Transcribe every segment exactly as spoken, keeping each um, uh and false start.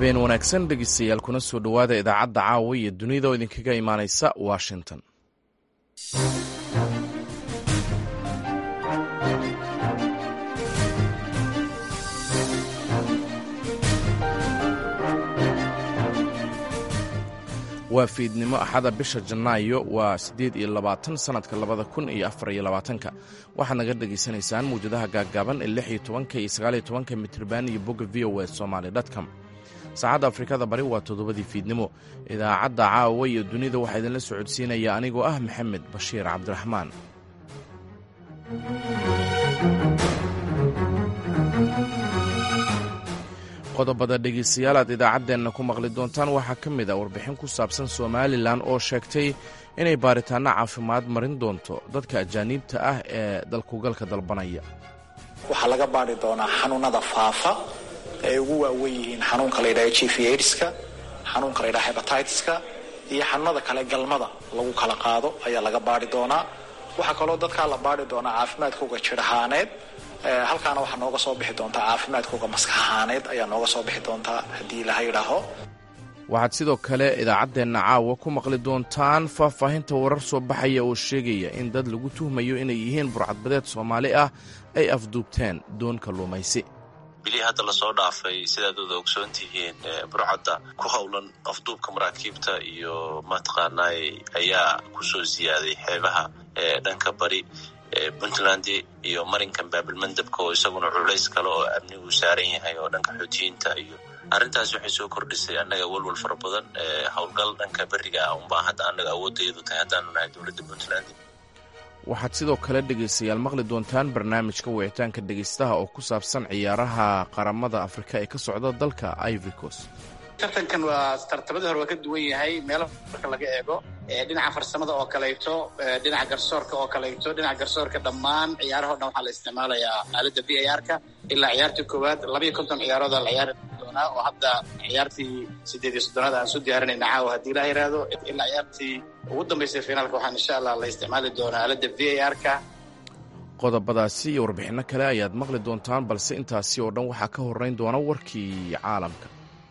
habeen wanaagsan dhegeystayaal kuna soo dhowaada idaacadda caawa iyo dunida oo idinkaga imaanaysa washington. waa fiidnimo axada bisha janaayo waa siddeed iyo labaatan sanadka labada kun iyo afar iyo labaatanka waxaad naga dhegaysanaysaan mawjadaha gaaggaaban ee lix iyo tobanka iyo sagaal iyo tobanka mitriban iyo bogga v o a somali dotcom. saacadda afrikada bari waa toddobadii fiidnimo. idaacadda caawa iyo dunida waxaa idinla socodsiinaya anigoo ah maxamed bashiir cabdiraxmaan. qodobada dhegeystayaal aad idaacaddeenna ku maqli doontaan waxaa ka mid a warbixin ku saabsan somalilan oo sheegtay inay baaritaanno caafimaad marin doonto dadka ajaaniibta ah ee dalkugalka dalbanaya. waxaa laga baari doonaa xanuunada faafa ay ugu waaweyn yihiin xanuunka la yidhaha h i v aidska, xanuunka la yidhaha hebatiska iyo xanuunada kale galmada lagu kala qaado ayaa laga baari doonaa. waxaa kaloo dadkaa la baari doonaa caafimaadkooga jir ahaaneed, halkaana waxaa nooga soo bixi doontaa caafimaadkooga maskax ahaaneed ayaa nooga soo bixi doontaa haddii ilaha yidhaaho. waxaad sidoo kale idaacaddeenna caawa ku maqli doontaan faahfaahinta warar soo baxaya oo sheegaya in dad lagu tuhmayo inay yihiin burcadbadeed soomaali ah ay afduubteen doon kalluumaysi. bilihii hadda lasoo dhaafay sidaad wada ogsoon tihiin burcadda ku howlan afduubka maraakiibta iyo mataqaanaay ayaa kusoo ziyaaday xeebaha ee dhanka bari puntland iyo marinkan baabilmandabka oo isaguna culays kale oo amnigu saaran yahay oo dhanka xoutiyiinta iyo arrintaas waxay soo kordhisay annaga walwal fara badan howlgal dhanka beriga ah unbaa hadda annaga awoodayadu tahay haddaanu nahay dowladda puntland. waxaad sidoo kale dhegaystayaal maqli doontaan barnaamijka wicitaanka dhegaystaha oo ku saabsan ciyaaraha qaramada afrika ee ka socda dalka Ivory Coast. tartankan waa tartamadii hore waa ka duwan yahay meelo marka laga eego dhinaca farsamada oo kaleeto, dhinaca garsoorka oo kaleeto. dhinaca garsoorka dhammaan ciyaaraha o dhan waxaa la isticmaalayaa aaladda v a r-ka ilaa ciyaartii koowaad labayo konton ciyaarooda la ciyaari doonaa oo hadda ciyaartii siddeed iyo soddonaad aan soo diyaarinayna caawa haddii la yiraahdo ilaa ciyaartii ugu dambaysay finaalka waxaan insha allah la isticmaali doonaa aaladda v a r-ka. qodobadaasi iyo warbixinno kale ayaad maqli doontaan, balse intaasi oo dhan waxaa ka horrayn doona warkii caalamka.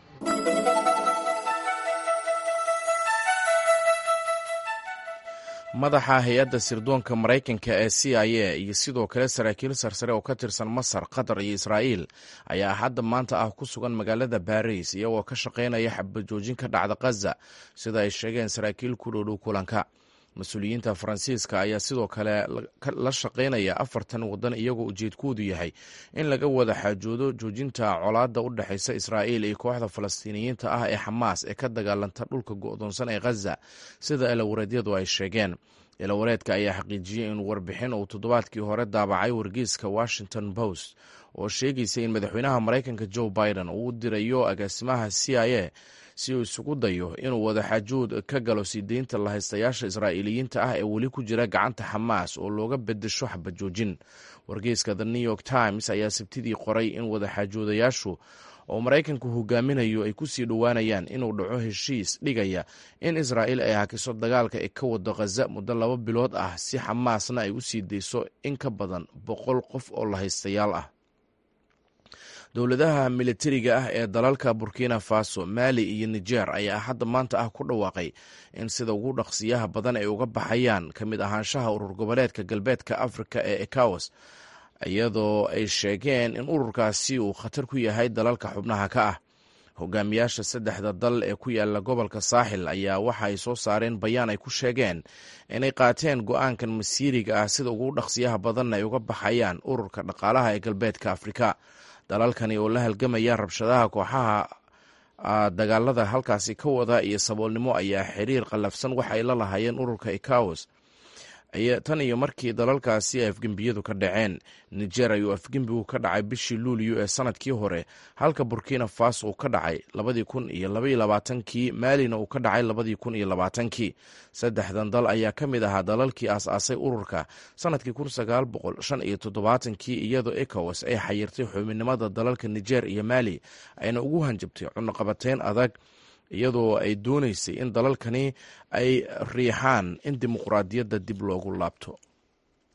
madaxa hay-adda sirdoonka maraykanka ee c i a iyo sidoo kale saraakiil sarsare oo ka tirsan masar, qatar iyo israa'iil ayaa hadda maanta ah ku sugan magaalada baris iyagoo ka shaqaynaya xabajoojin ka dhacda khaza sida ay sheegeen saraakiil ku dhow-dhow kulanka. mas-uuliyiinta faransiiska ayaa sidoo kale la shaqaynaya afartan waddan iyagoo ujeedkoodu yahay in laga wada xaajoodo joojinta colaadda u dhexaysa israa'iil iyo kooxda falastiiniyiinta ah ee xamaas ee ka dagaalanta dhulka go'doonsan ee khaza sida ilawareedyadu ay sheegeen. ilawareedka ayaa xaqiijiyey in warbixin uu toddobaadkii hore daabacay wargeyska washington post oo sheegaysa in madaxweynaha maraykanka joe biden uu u dirayo agaasimaha c i a si uu isugu dayo inuu wadaxaajood ka galo sii deynta lahaystayaasha israa'iiliyiinta ah ee weli ku jira gacanta xamaas oo looga bedesho xabajoojin. wargeyska the new york times ayaa sabtidii qoray in wadaxaajoodayaashu oo maraykanku hogaaminayo ay ku sii dhowaanayaan inuu dhaco heshiis dhigaya in israa'iil ay hakiso dagaalka ee ka wado khaza muddo laba bilood ah si xamaasna ay u sii deyso in ka badan boqol qof oo lahaystayaal ah. dowladaha militariga ah ee dalalka burkina faso, mali iyo niger ayaa hadda maanta ah ku dhawaaqay in sida ugu dhaqsiyaha badan ay uga baxayaan ka mid ahaanshaha urur goboleedka galbeedka afrika ee ecowas, iyadoo ay sheegeen in ururkaasi uu khatar ku yahay dalalka xubnaha ka ah. hogaamiyaasha saddexda dal ee ku yaala gobolka saaxil ayaa waxa ay soo saareen bayaan ay ku sheegeen inay qaateen go'aankan masiiriga ah sida ugu dhaqsiyaha badanna ay uga baxayaan ururka dhaqaalaha ee galbeedka afrika. dalalkani oo la halgamaya rabshadaha kooxaha dagaalada halkaasi ka wada iyo saboolnimo ayaa xiriir qallafsan waxa ay la lahaayeen ururka ecowas tan iyo markii dalalkaasi ay afgembiyadu ka dhaceen. niger ayuu afgembigu ka dhacay bishii luuliyo ee sanadkii hore, halka burkina faso uu ka dhacay labadii kun iyo labaiyo labaatankii, maalina uu ka dhacay labadii kun iyo labaatankii. saddexdan dal ayaa ka mid ahaa dalalkii aas-aasay ururka sanadkii kun sagaal boqol shan iyo toddobaatankii, iyadoo ecowas ay xayirtay xubinimada dalalka niger iyo mali ayna ugu hanjabtay cunaqabateyn adag iyadoo ay doonaysay in dalalkani ay riixaan in dimuqraadiyadda dib loogu laabto.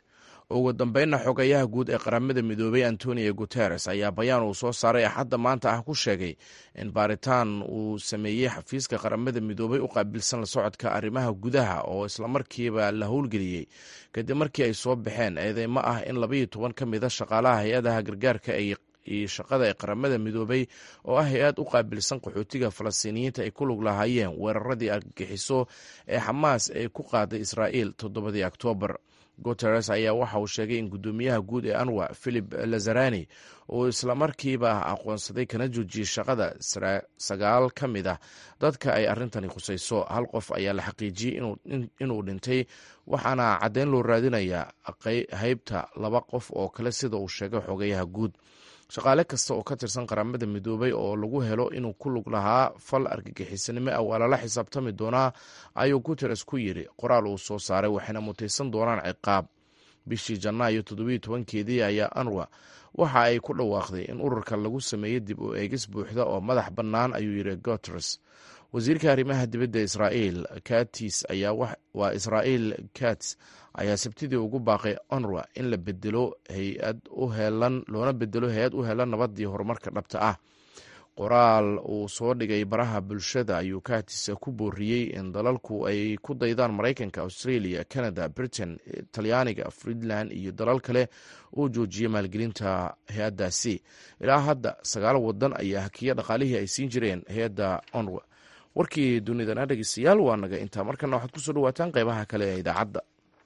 ugu dambeynna xogayaha guud ee qaramada midoobay antonio guteres ayaa bayaan uu soo saaray axadda maanta ah ku sheegay in baaritaan uu sameeyey xafiiska qaramada midoobay u qaabilsan la socodka arrimaha gudaha oo islamarkiiba la howlgeliyey kadib markii ay soo baxeen eedeymo ah in labaiyo toban ka mid a shaqaalaha hay-adaha gargaarka ay iyo shaqada ee qaramada midoobay oo ah hay-ad u qaabilsan qaxootiga falastiiniyiinta ay ku lug lahaayeen weeraradii argagixiso ee xamaas ee ku qaaday israa'iil toddobadii oktoobar. guteres ayaa waxa uu sheegay in guddoomiyaha guud ee anwa philip lazarani uu islamarkiiba aqoonsaday kana joojiyey shaqada sagaal ka mid ah dadka ay arrintani khusayso. hal qof ayaa la xaqiijiyey inuu dhintay waxaana caddeyn loo raadinayaa haybta laba qof oo kale sida uu sheegay xogayaha guud. shaqaale kasta oo ka tirsan qaramada midoobay oo lagu helo inuu ku lug lahaa fal argagixisanimo ah waa lala xisaabtami doonaa ayuu guteres ku yidhi qoraal uu soo saaray, waxayna mutaysan doonaan ciqaab. bishii janaayo toddobiyo tobankeedii ayaa anwa waxa ay ku dhawaaqday in ururka lagu sameeyey dib u eegis buuxda oo madax bannaan, ayuu yidhi guteres. wasiirka arrimaha dibadda israa'iil katis ayaa waa israa'iil kats ayaa sabtidii ugu baaqay onrwa in la bedelo hay-ad u heelan loona bedelo hay-ad u helan nabadii horumarka dhabta ah. qoraal uu soo dhigay baraha bulshada ayuu katis ku booriyey in dalalku ay ku daydaan maraykanka, australia, canada, britain, talyaaniga, friedland iyo dalal kale uu joojiyey maalgelinta hay-addaasi. ilaa hadda sagaal wadan ayaa hakiya dhaqaalihii ay siin jireen hay-adda onrwa. warkii dunidana dhegeystayaal waa naga intaa. markana waxaad kusoo dhawaataan qeybaha kale ee idaacadda.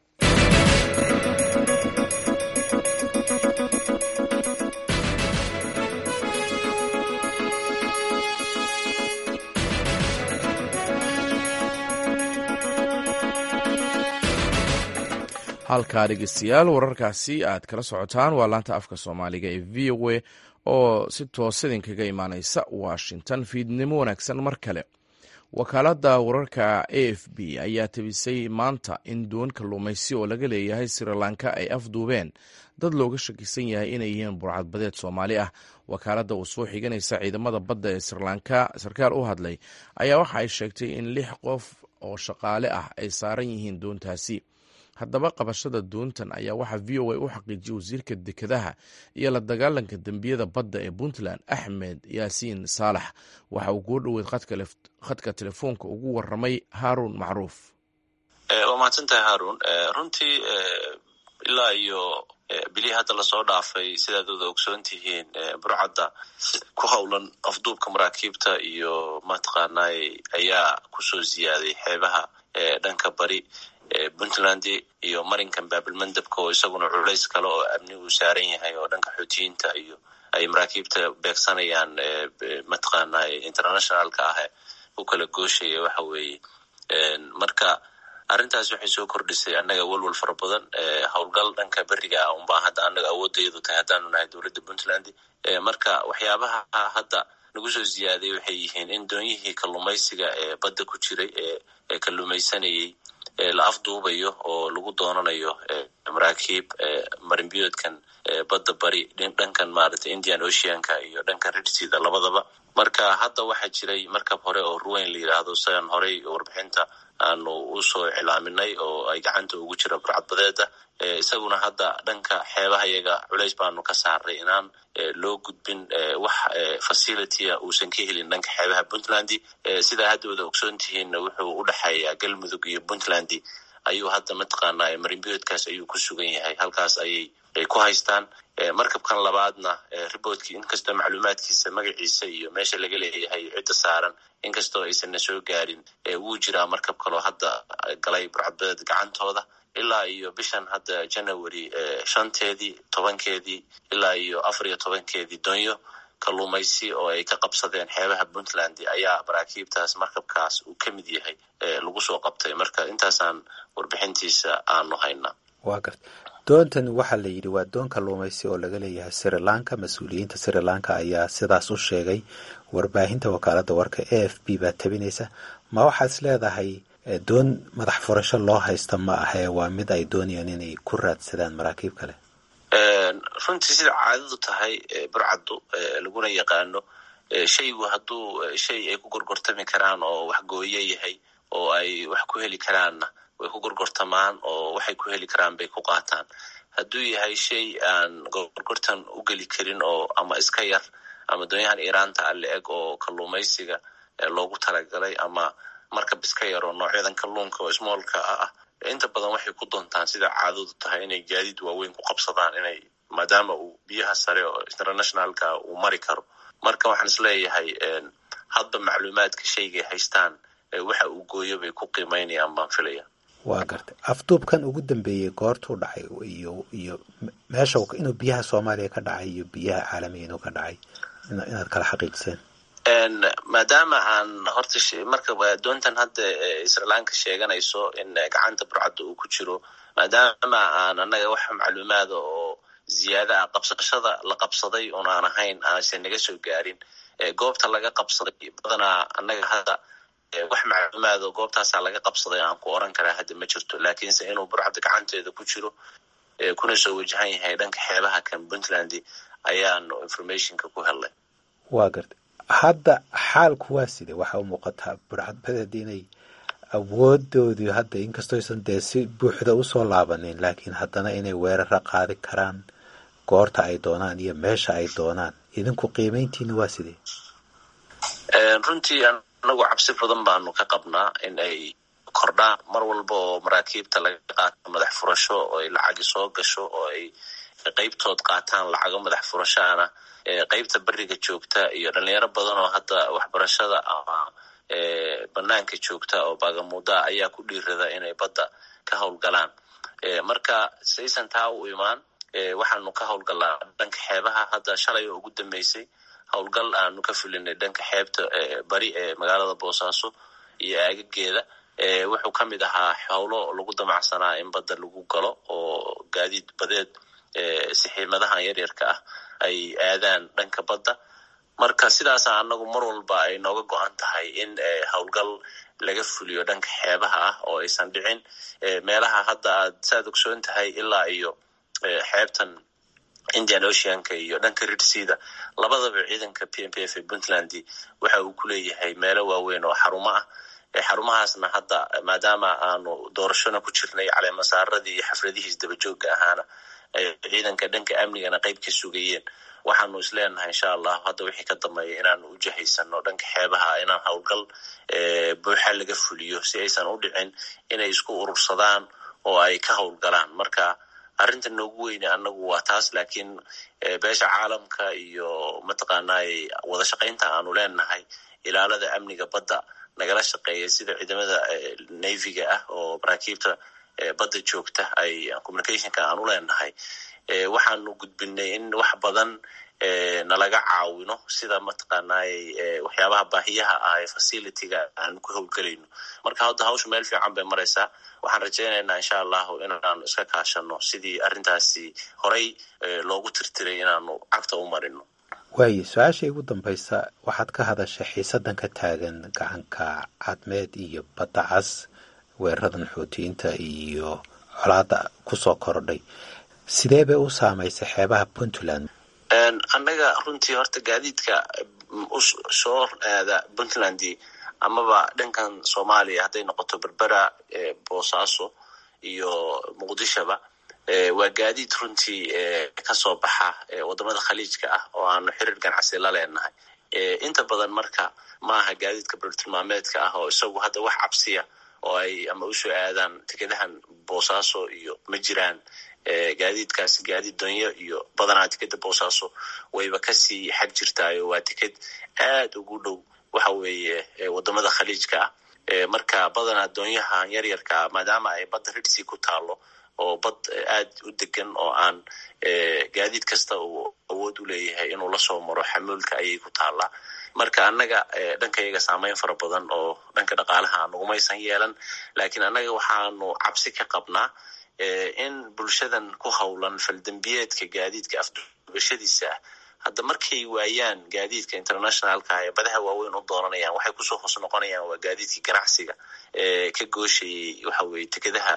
halkaa dhegeystayaal wararkaasi aad kala socotaan waa laanta afka soomaaliga ee v o a oo si toos idinkaga imaaneysa washington. fiidnimo wanaagsan mar kale. wakaaladda wararka a f b ayaa tabisay maanta in doon kalluumaysi oo laga leeyahay sri lanka ay afduubeen dad looga shakisan yahay inay yihiin burcadbadeed soomaali ah. wakaaladda uu soo xiganaysa ciidamada badda ee sri lanka sarkaal u hadlay ayaa waxa ay sheegtay in lix qof oo shaqaale ah ay saaran yihiin doontaasi. haddaba qabashada doontan ayaa waxaa v o a u xaqiijiyey wasiirka dekedaha iyo la dagaalanka dembiyada badda ee puntland axmed yaasiin saalax. waxa uu kuu dhoweyd khadka telefoonka ugu waramay haarun macruuf. waa mahadsantahay haarun. runtii ilaa iyo bilihii hadda lasoo dhaafay sidaad wada ogsoon tihiin burcadda ku howlan afduubka maraakiibta iyo mataqaanay ayaa kusoo ziyaaday xeebaha dhanka bari puntland iyo marinkan baabilmandabka oo isaguna culays kale oo amni uu saaran yahay oo dhanka xuutiyiinta iyo ay maraakiibta beegsanayaan mataqaanay internationalka ah u kala gooshaya waxa weeye. marka arrintaas waxay soo kordhisay annaga walwal fara badan. howlgal dhanka beriga ah unbaa hadda annaga awoodayadu tahay haddaanu nahay dowladda puntland. marka waxyaabaha hadda nagu soo ziyaaday waxay yihiin in doonyihii kalluumaysiga ee badda ku jiray ee kalluumaysanayay la afduubayo oo lagu doonanayo maraakiib marinbiyoodkan badda bari dhankan maaragtay indian oceanka iyo dhankan redsida labadaba. marka hadda waxaa jiray markab hore oo ruweyn la yidhaahdo sidan horey warbixinta aanu usoo iclaaminay oo ay gacanta ugu jira burcadbadeeda. isaguna hadda dhanka xeebaha yaga culays baanu ka saaray inaan loo gudbin wax facilitya uusan ka helin dhanka xeebaha puntland. sidaa hadda wada ogsoon tihiinna wuxuu u dhexeeyaa galmudug iyo puntland ayuu hadda mataqaanaa marinbiyoodkaas ayuu ku sugan yahay. halkaas ayay ay ku haystaan. markabkan labaadna riboodkii inkastoo macluumaadkiisa magaciisa iyo meesha laga leeyahay cidda saaran inkastoo aysanna soo gaarin wuu jiraa markab kaloo hadda galay burcadbadeed gacantooda. ilaa iyo bishan hadda january shanteedii tobankeedii ilaa iyo afar iyo tobankeedii doonyo kalluumaysi oo ay ka qabsadeen xeebaha puntland ayaa maraakiibtaas markabkaas uu ka mid yahay lagu soo qabtay. marka intaasaan warbixintiisa aanu haynaa. waa garta doontan waxaa la yidhi waa doon kalluumaysi oo laga leeyahay sri lanka. mas-uuliyiinta sri lanka ayaa sidaas u sheegay. warbaahinta wakaaladda warka a f b baa tabinaysa. ma waxaad is leedahay doon madax furasho loo haysta ma ahee waa mid ay doonayaan inay ku raadsadaan maraakiib kale? runtii sida caadadu tahay burcaddu laguna yaqaano shaygu hadduu shay ay ku gorgortami karaan oo wax gooye yahay oo ay wax ku heli karaanna way ku gorgortamaan oo waxay ku heli karaan bay ku qaataan. hadduu yahay shay aan gorgortan u geli karin oo ama iska yar ama doonyahan iiraanta alle eg oo kalluumaysiga loogu talagalay ama markab iska yar oo noocyadan kalluunka oo smallka ah inta badan waxay ku doontaan sida caadadu tahay inay gaadiid waaweyn ku qabsadaan inay maadaama uu biyaha sare oo internationalka uu mari karo. marka waxaan isleeyahay hadda macluumaadka shaygay haystaan waxa uu gooyo bay ku qiimaynayaan baan filaya. waa gartay afduubkan ugu dambeeyey goortuu dhacay iyo iyo meesha inuu biyaha Soomaaliya ka dhacay iyo biyaha caalamiga inuu ka dhacay inaad kala xaqiijiseen? maadaama aan horta marka doontan hadda Sri Lanka sheeganayso in gacanta burcadda uu ku jiro, maadaama aan annaga wax macluumaad oo ziyaada qabsashada la qabsaday oo aan ahayn aansan naga soo gaarin goobta laga qabsaday badanaa annaga hadda wax macluumaad oo goobtaasa laga qabsaday aan ku oran karaa hadda ma jirto, laakiinse inuu burcadda gacanteeda ku jiro kuna soo wajahan yahay dhanka xeebaha kan Puntland ayaanu informationka ku helnay. waa gartay hadda xaalku waa sidee? waxa u muuqataa burcad badeed inay awoodoodu hadda inkastoo aysan dee si buuxda usoo laabanin laakiin haddana inay weerara qaadi karaan goorta ay doonaan iyo meesha ay doonaan. idinku qiimayntiina waa sidee? runtii anagu cabsi badan baanu ka qabnaa in ay kordhaan mar walba oo maraakiibta laga qaato madax furasho oo ay lacagi soo gasho oo ay qaybtood qaataan lacago madax furashaana qaybta bariga joogta iyo dhalinyaro badan oo hadda waxbarashada ama banaanka joogta oo baagamuuda ayaa ku dhiirada inay badda ka howlgalaan. marka saysan taa u imaan waxaanu ka howlgalaa dhanka xeebaha. hadda shalay oo ugu dambeysay howlgal aanu ka fulinay dhanka xeebta bari ee magaalada Boosaaso iyo aagageeda. wuxuu ka mid ahaa howlo lagu damacsanaa in badda lagu galo oo gaadiid badeed sixiimadahan yaryarka ah ay aadaan dhanka badda. marka sidaas anagu mar walba ay nooga go'an tahay in howlgal laga fuliyo dhanka xeebaha ah oo aysan dhicin meelaha hadda aad saad ogsoon tahay ilaa iyo xeebtan Indian Oceanka iyo dhanka Red Sea labadaba ciidanka P M P F ee Puntland waxa uu ku leeyahay meelo waaweyn oo xarumo ah. xarumahaasna hadda maadaama aanu doorashona ku jirnay caleemasaaradii iyo xafladihiis daba joogga ahaana ciidanka dhanka amnigana qayb ka sugayeen, waxaanu isleenahay insha Allah hadda wixii ka dambeeya inaanu u jahaysano dhanka xeebaha inaan howlgal buuxa laga fuliyo si aysan u dhicin inay isku urursadaan oo ay ka howlgalaan. marka arrinta noogu weyne annagu waa taas, laakiin beesha caalamka iyo mataqaanaa wada shaqaynta aanu leenahay ilaalada amniga badda nagala shaqeeya sida ciidamada navyga ah oo maraakiibta badda joogta ay communicationka aanu leenahay waxaanu gudbinay in wax badan nalaga caawino sida mataqaanaa waxyaabaha baahiyaha ah ee facilityga aanu ku howlgelayno. marka hadda hawsha meel fiican bay maraysaa. waxaan rajaynaynaa insha allahu inaanu iska kaashano sidii arrintaasi horay loogu tirtiray inaanu cagta u marino. waayo su-aasha ugu dambaysa waxaad ka hadashay xiisadan ka taagan gacanka cadmeed iyo badda cas, weeraradan xuutiyiinta iyo colaada kusoo kordhay, sidee bay u saamaysay xeebaha Puntland? annaga runtii horta gaadiidka soo aada Puntland amaba dhankan Soomaaliya hadday noqoto Berbera, Boosaaso iyo Muqdishoba waa gaadiid runtii kasoo baxa wadamada khaliijka ah oo aanu xiriir ganacsi la leenahay. inta badan marka maaha gaadiidka bartilmaameedka ah oo isagu hadda wax cabsiya oo ay ama usoo aadaan tikadahan Boosaaso iyo ma jiraan. gaadiidkaasi gaadiid doonyo iyo badanaa tikada Boosaaso wayba kasii xag jirtaayo waa tikad aad ugu dhow waxa weeye wadamada khaliijka ah. marka badanaa doonyaha yaryarka maadaama ay badda Red Sea ku taalo oo bad aad u degan oo aan gaadiid kasta uu awood u leeyahay inuu la soo maro xamuulka ayay ku taallaa. marka annaga dhankayaga saameyn fara badan oo dhanka dhaqaalaha anugumaysan yeelan, laakiin annaga waxaanu cabsi ka qabnaa in bulshadan ku howlan faldambiyeedka gaadiidka afduubashadiisa hadda markay waayaan gaadiidka internationalka ee badaha waaweyn u dooranayaan waxay kusoo hoos noqonayaan waa gaadiidkii ganacsiga ka gooshayay waxa weye tikadaha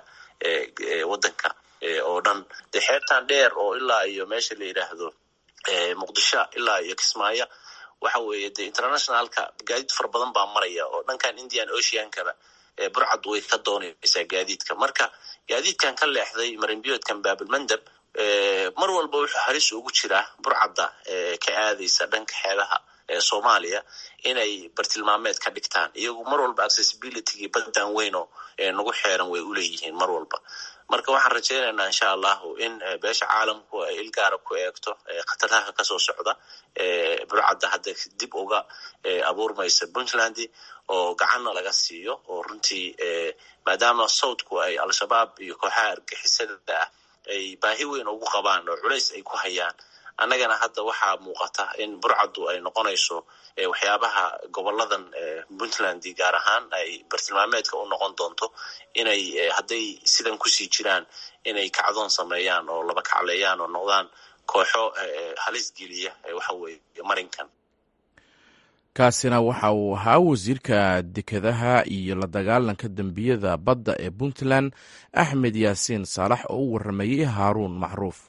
wadanka oo dhan. de xeebtan dheer oo ilaa iyo meesha la yidhaahdo Muqdisho ilaa iyo Kismaayo waxa weeye de internationalka gaadiid fara badan baa maraya oo dhankan Indian Oceankaba burcad way ka doonaysaa gaadiidka. marka gaadiidkan ka leexday marinbiyoodkan Baabil Mandab mar walba wuxuu halis ugu jiraa burcadda ka aadaysa dhanka xeebaha ee Soomaaliya inay bartilmaameed ka dhigtaan iyagu mar walba accessibility badan weyno ee nagu xeeran way u leeyihiin mar walba marka waxaan rajaynaynaa insha Allah in beesha caalamku ay ilgaara ku eegto khataraha ka soo socda ee burcadda hadda dib uga abuurmaysa Puntland oo gacanna laga siiyo oo runtii maadaama Southku ay al-shabaab iyo kooxaha argixisada ay baahi weyn ugu qabaan oo culays ay ku hayaan annagana hadda waxaa muuqata in burcaddu ay noqonayso waxyaabaha goboladan Puntland gaar ahaan ay bartilmaameedka u noqon doonto inay hadday sidan ku sii jiraan inay kacdoon sameeyaan oo laba kacleeyaan oo noqdaan kooxo halis geliya waxa weeye marinkan kaasina waxa uu ahaa wasiirka dekedaha iyo la dagaalanka dembiyada badda ee Puntland Axmed Yaasiin Saalax oo u waramayay Haaruun Macruuf.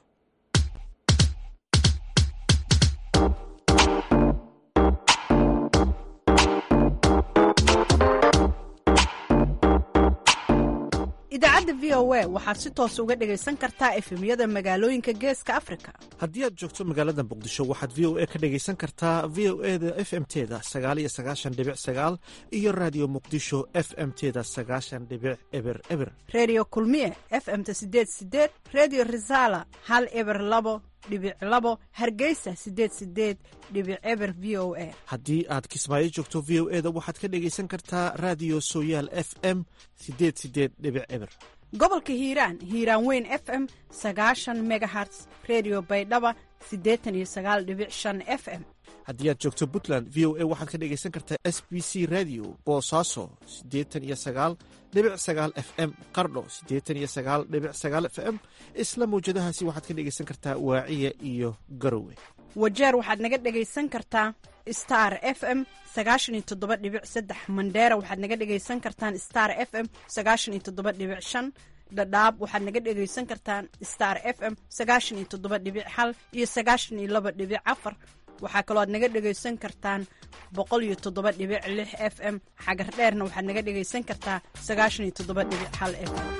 idaacadda V O A waxaad si toos uga dhagaysan kartaa efemyada magaalooyinka Geeska Afrika. Haddii aad joogto magaalada Muqdisho waxaad V O A ka dhagaysan kartaa V O A-da F M T-da sagaal iyo sagaashan dhibic sagaal iyo Radio Muqdisho F M T-da sagaashan dhibic eber eber. Radio Kulmiye F M-ta sideed sideed, Radio Risala hal eber labo dhibic labo, Hargeysa sideed sideed dhibic eber V O A. Haddii aad Kismaayo joogto V O A-da waxaad ka dhagaysan kartaa Radio Sooyaal F M sideed sideed dhibic eber. Gobolka Hiiraan Hiiraan Weyn F M sagaashan megahertz, Radio Baydhaba siddeetan iyo sagaal dhibic shan F M. Haddii aad joogto Puntland V O A waxaad ka dhagaysan kartaa S B C Radio Boosaaso siddeetan iyo sagaal dhibic sagaal F M, Qardho siddeetan iyo sagaal dhibic sagaal F M. Isla mawjadahaasi waxaad ka dhagaysan kartaa Waaciya iyo Garowe. Wajeer waxaad naga dhagaysan kartaa Star F M sagaashan iyo toddoba dhibic saddex, Mandheera waxaad naga dhagaysan kartaan Star F M sagaashan iyo toddoba dhibic shan, Dhadhaab waxaad naga dhagaysan kartaan Star F M sagaashan iyo toddoba dhibic hal iyo sagaashan iyo laba dhibic afar. waxaa kaloo aad naga dhagaysan kartaan boqol iyo toddoba dhibic lix F M. xagar dheerna waxaad naga dhagaysan kartaa sagaashan iyo toddoba dhibic hal F M.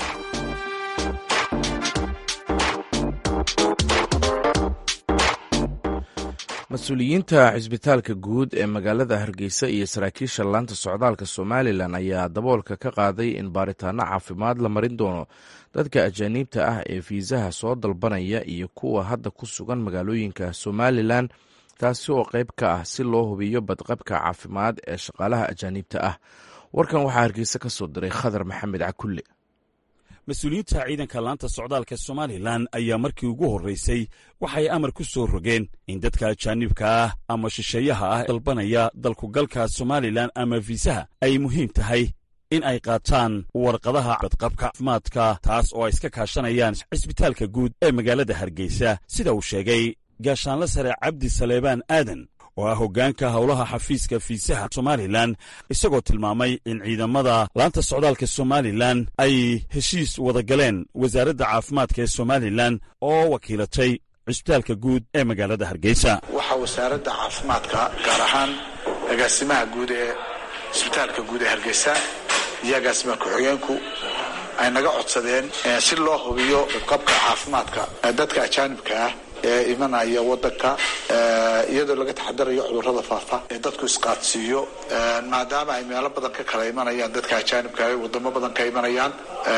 mas-uuliyiinta cisbitaalka guud ee magaalada Hargeysa iyo saraakiisha laanta socdaalka Somalilan ayaa daboolka ka qaaday in baaritaano caafimaad la marin doono dadka ajaaniibta ah ee fiisaha soo dalbanaya iyo kuwa hadda ku sugan magaalooyinka Somalilan, taasi oo qayb ka ah si loo hubiyo badqabka caafimaad ee shaqaalaha ajaaniibta ah. warkan waxaa Hargeysa ka soo diray Khadar Maxamed Cakulle. mas-uuliyiinta ciidanka laanta socdaalka Somalilan ayaa markii ugu horreysay waxay amar ku soo rogeen in dadka ajaanibka ah ama shisheeyaha ah dalbanaya dalkugalka Somalilan ama fiisaha ay muhiim tahay in ay qaataan warqadaha badqabka caafimaadka, taas oo ay iska kaashanayaan cisbitaalka guud ee magaalada Hargeysa, sida uu sheegay gaashaanle sare Cabdi Saleebaan Aadan oo ah hoggaanka howlaha xafiiska fiisaha Somalilan, isagoo tilmaamay in ciidamada laanta socdaalka Somalilan ay heshiis wada galeen wasaaradda caafimaadka ee Somalilan oo wakiilatay cisbitaalka guud ee magaalada Hargeysa. waxa wasaaradda caafimaadka gaar ahaan agaasimaha guud ee cisbitaalka guud ee Hargeysa iyo agaasimaha ku-xigeenku ay naga codsadeen si loo hubiyo badqabka caafimaadka dadka ajaanibka ah ee imanaya wadanka iyadoo laga taxadarayo cudurrada faafa ee dadku isqaadsiiyo, maadaama ay meelo badan ka kala imanayaan dadka ajaanibka ah, wadamo badan ka imanayaan,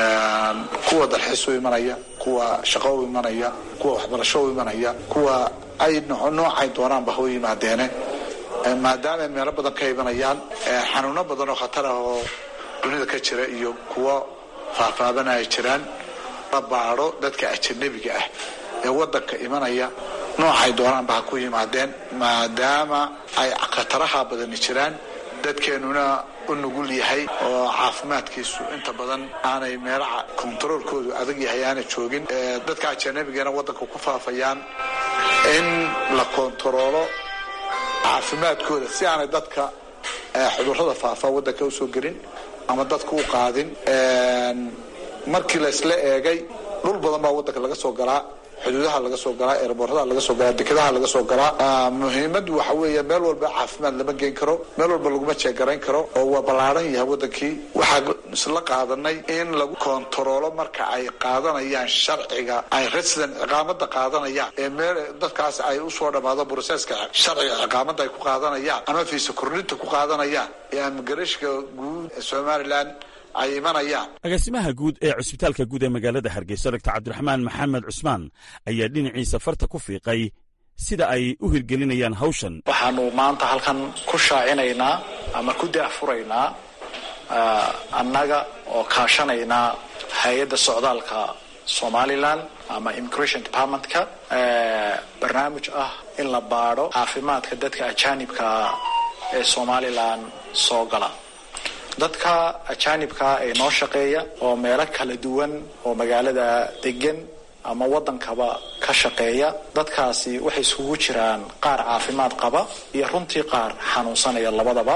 kuwa dalxiis u imanaya, kuwa shaqo u imanaya, kuwa waxbarasho u imanaya, kuwa ay noocay doonaanba ha u yimaadeene, maadaama ay meelo badan ka imanayaan xanuuno badan oo khatar ah oo dunida ka jira iyo kuwa faafaabanaya ay jiraan, la baadho dadka ajanabiga ah ee wadanka imanaya noocay doonaanba ha ku yimaadeen, maadaama ay khataraha badani jiraan, dadkeenuna u nugul yahay oo caafimaadkiisu inta badan aanay meelaha kontaroolkoodu adag yahay aanay joogin, dadka ajanabigana wadanka ku faafayaan in la kontaroolo caafimaadkooda si aanay dadka cudurrada faafa wadanka usoo gelin ama dadka u qaadin. markii la isla eegay dhul badan baa wadanka laga soo galaa xuduudaha laga soo galaa eerboorada laga soo galaa dekedaha laga soo galaa muhiimadu waxa weeye meel walba caafimaad lama geen karo meel walba laguma jeegarayn karo oo waa ballaaran yahay wadankii waxaa isla qaadanay in lagu kontaroolo marka ay qaadanayaan sharciga ay resident iqaamada qaadanayaan ee meel dadkaas ay usoo dhamaado broseska sharciga iqaamada ay ku qaadanayaan ama fiisa kordhinta ku qaadanayaan ee immigration guud ee Somaliland ay imanayaan. agaasimaha guud ee cusbitaalka guud ee magaalada Hargeysa Doctor Cabdiraxmaan Maxamed Cusmaan ayaa dhinaciisa farta ku fiiqay sida ay u hirgelinayaan hawshan. waxaanu maanta halkan ku shaacinaynaa ama ku daafuraynaa annaga oo kaashanaynaa hay'adda socdaalka Somaliland ama Immigration Department-ka barnaamij ah in la baaro caafimaadka dadka ajaanibka ee Somaliland soo gala. dadka ajaanibka ee noo shaqeeya oo meelo kala duwan oo magaalada degan ama wadankaba ka shaqeeya dadkaasi waxay isugu jiraan qaar caafimaad qaba iyo runtii qaar xanuunsanaya labadaba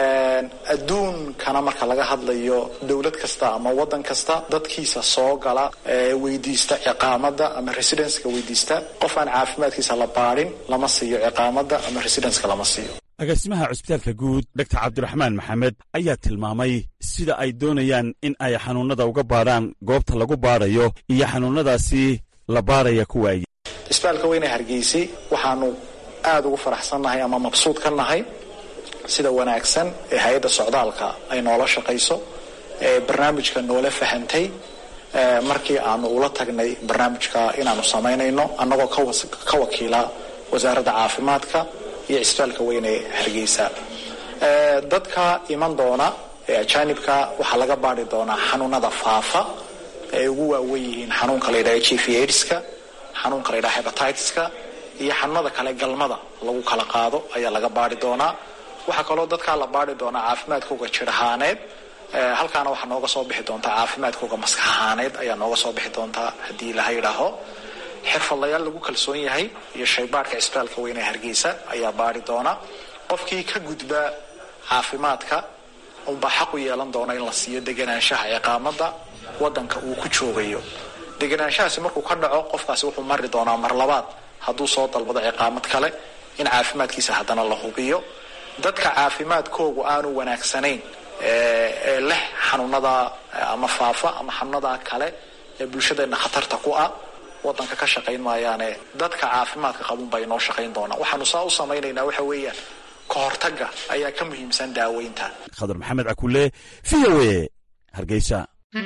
adduunkana marka laga hadlayo dawlad kasta ama wadan kasta dadkiisa soo gala ee weydiista iqaamada ama residency-ka weydiista qof aan caafimaadkiisa la baarin lama siiyo iqaamada ama residency-ka lama siiyo. agaasimaha cusbitaalka guud Doctor Cabdiraxmaan Maxamed ayaa tilmaamay sida ay doonayaan in ay xanuunada uga baaraan goobta lagu baarayo iyo xanuunadaasi la baaraya kuwa ay isbitaalka weyn ee Hargeysa waxaanu aad ugu faraxsanahay ama mabsuud ka nahay sida wanaagsan ee hay'adda socdaalka ay noola shaqeyso ee barnaamijka noola fahantay markii aanu ula tagnay barnaamijka inaanu sameynayno annagoo ka wakiila wasaaradda caafimaadka iyo isbitaalka weyn ee Hargeysa dadka iman doona ee ajaanibka waxa laga baari doonaa xanuunada faafa ee ugu waaweyn yihiin xanuunka la yiraahdo H I V AIDS-ka xanuunka la yiraahdo hepatitis-ka iyo xanuunada kale galmada lagu kala qaado ayaa laga baari doonaa waxa kaloo dadka la baari doonaa caafimaadkooda jir ahaaneed halkaana waxa nooga soo bixi doonta caafimaadkooda maskax ahaaneed ayaa nooga soo bixi doonta hadii la yiraahdo xirfadlayaal lagu kalsoon yahay iyo shaybaarka isbitaalka weyn ee Hargeysa ayaa baari doona qofkii ka gudba caafimaadka oo baa xaq u yeelan doona in la siiyo deganaanshaha iqaamada wadanka uu ku joogayo deganaanshahaasi markuu ka dhaco qofkaasi wuxuu mari doonaa mar labaad hadduu soo dalbado iqaamad kale in caafimaadkiisa haddana la hubiyo dadka caafimaadkoogu aanu wanaagsanayn ee leh xanuunada ama faafa ama xanuunada kale ee bulshada khatarta ku ah wadanka ka shaqeyn maayaane dadka caafimaadka qabun bay noo shaqeyn doonaa waxaanu saa u samaynaynaa waxa weeyaan ka hortagga ayaa ka muhiimsan daaweynta. Khadar Maxamed Cakulle V O A Hargeysa.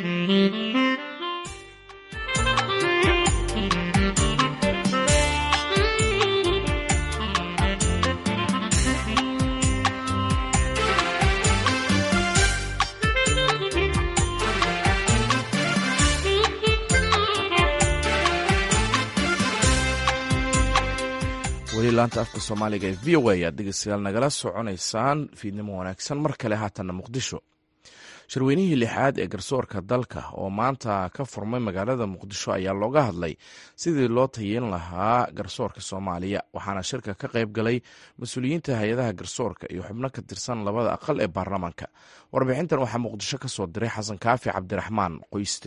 weli laanta afka soomaaliga ee v o a aad dhegeystayaal nagala soconaysaan fiidnimo wanaagsan mar kale haatanna muqdisho shirweynihii lixaad ee garsoorka dalka oo maanta ka furmay magaalada muqdisho ayaa looga hadlay sidii loo tayeyn lahaa garsoorka soomaaliya waxaana shirka ka qayb galay mas-uuliyiinta hay-adaha garsoorka iyo xubno ka tirsan labada aqal ee baarlamaanka warbixintan waxaa muqdisho ka soo diray xasan kaafi cabdiraxmaan qoyste.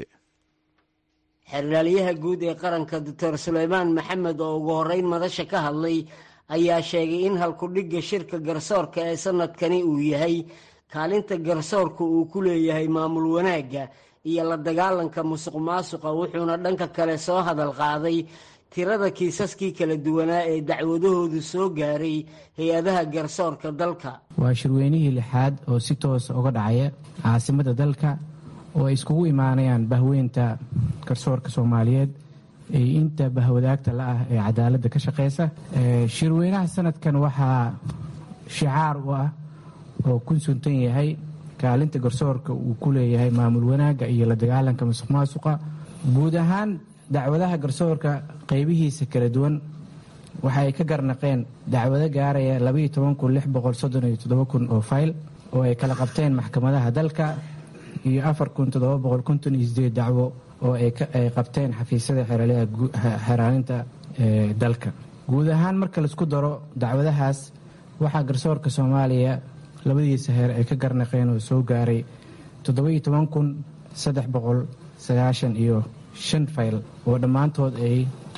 xeraalyaha guud ee qaranka doctor Suleymaan Maxamed oo ugu horeyn madasha ka hadlay ayaa sheegay in halku-dhigga shirka garsoorka ee sanadkani uu yahay kaalinta garsoorka uu ku leeyahay maamul wanaagga iyo la dagaalanka musuqmaasuqa wuxuuna dhanka kale soo hadal qaaday tirada kiisaskii kala duwanaa ee dacwadahoodu soo gaaray hay-adaha garsoorka dalka. waa shirweynihii lixaad oo si toos uga dhacaya caasimadda dalka oo ay iskugu imaanayaan bahweynta garsoorka soomaaliyeed iyo inta bahwadaagta la ah ee cadaaladda ka shaqeysa. shirweynaha sanadkan waxaa shicaar u ah oo ku suntan yahay kaalinta garsoorka uu ku leeyahay maamul wanaagga iyo la dagaalanka musuq maasuqa. guud ahaan dacwadaha garsoorka qaybihiisa kala duwan waxa ay ka garnaqeen dacwado gaaraya labaiyo toban kun lix boqol soddon iyo toddoba kun oo fayl oo ay kala qabteen maxkamadaha dalka iyo afar kun toddoba boqol konton iyo sideed dacwo oo ay qabteen xafiisyada xeraalinta dalka. guud ahaan marka laisku daro dacwadahaas waxaa garsoorka soomaaliya labadiisa heer ay ka garnaqeen oo soo gaaray toddoba-iyo toban kun saddex boqol sagaashan iyo shan fayl oo dhammaantood ay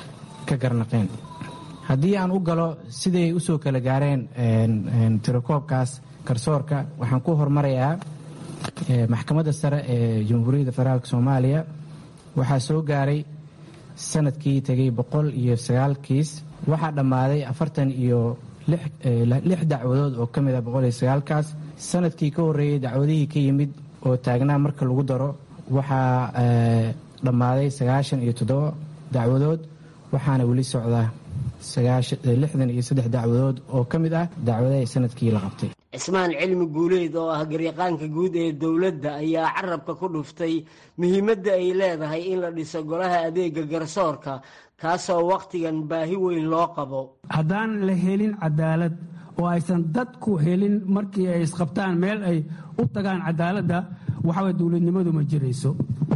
ka garnaqeen. haddii aan u galo siday u soo kala gaareen tirakoobkaas garsoorka, waxaan ku hormarayaa maxkamadda sare ee jamhuuriyadda federaalk soomaaliya waxaa soo gaaray sanadkii tegay boqol iyo sagaal kiis. waxaa dhammaaday afartan iyo lix dacwadood oo ka mid ah boqol iyo sagaalkaas. sanadkii ka horreeyey dacwadihii ka yimid oo taagnaa marka lagu daro waxaa dhammaaday sagaashan iyo toddoba dacwadood, waxaana weli socda lixdan iyo saddex dacwadood oo ka mid ah dacwadaha sanadkii la qabtay. cismaan cilmi guuleed oo ah garyaqaanka guud ee dowladda ayaa carabka ku dhuftay muhiimadda ay leedahay in la dhiso golaha adeega garsoorka, kaasoo wakhtigan baahi weyn loo qabo. haddaan la helin cadaalad oo aysan dadku helin markii ay isqabtaan meel ay u tagaan cadaaladda, waxaway dowladnimadu ma jirayso.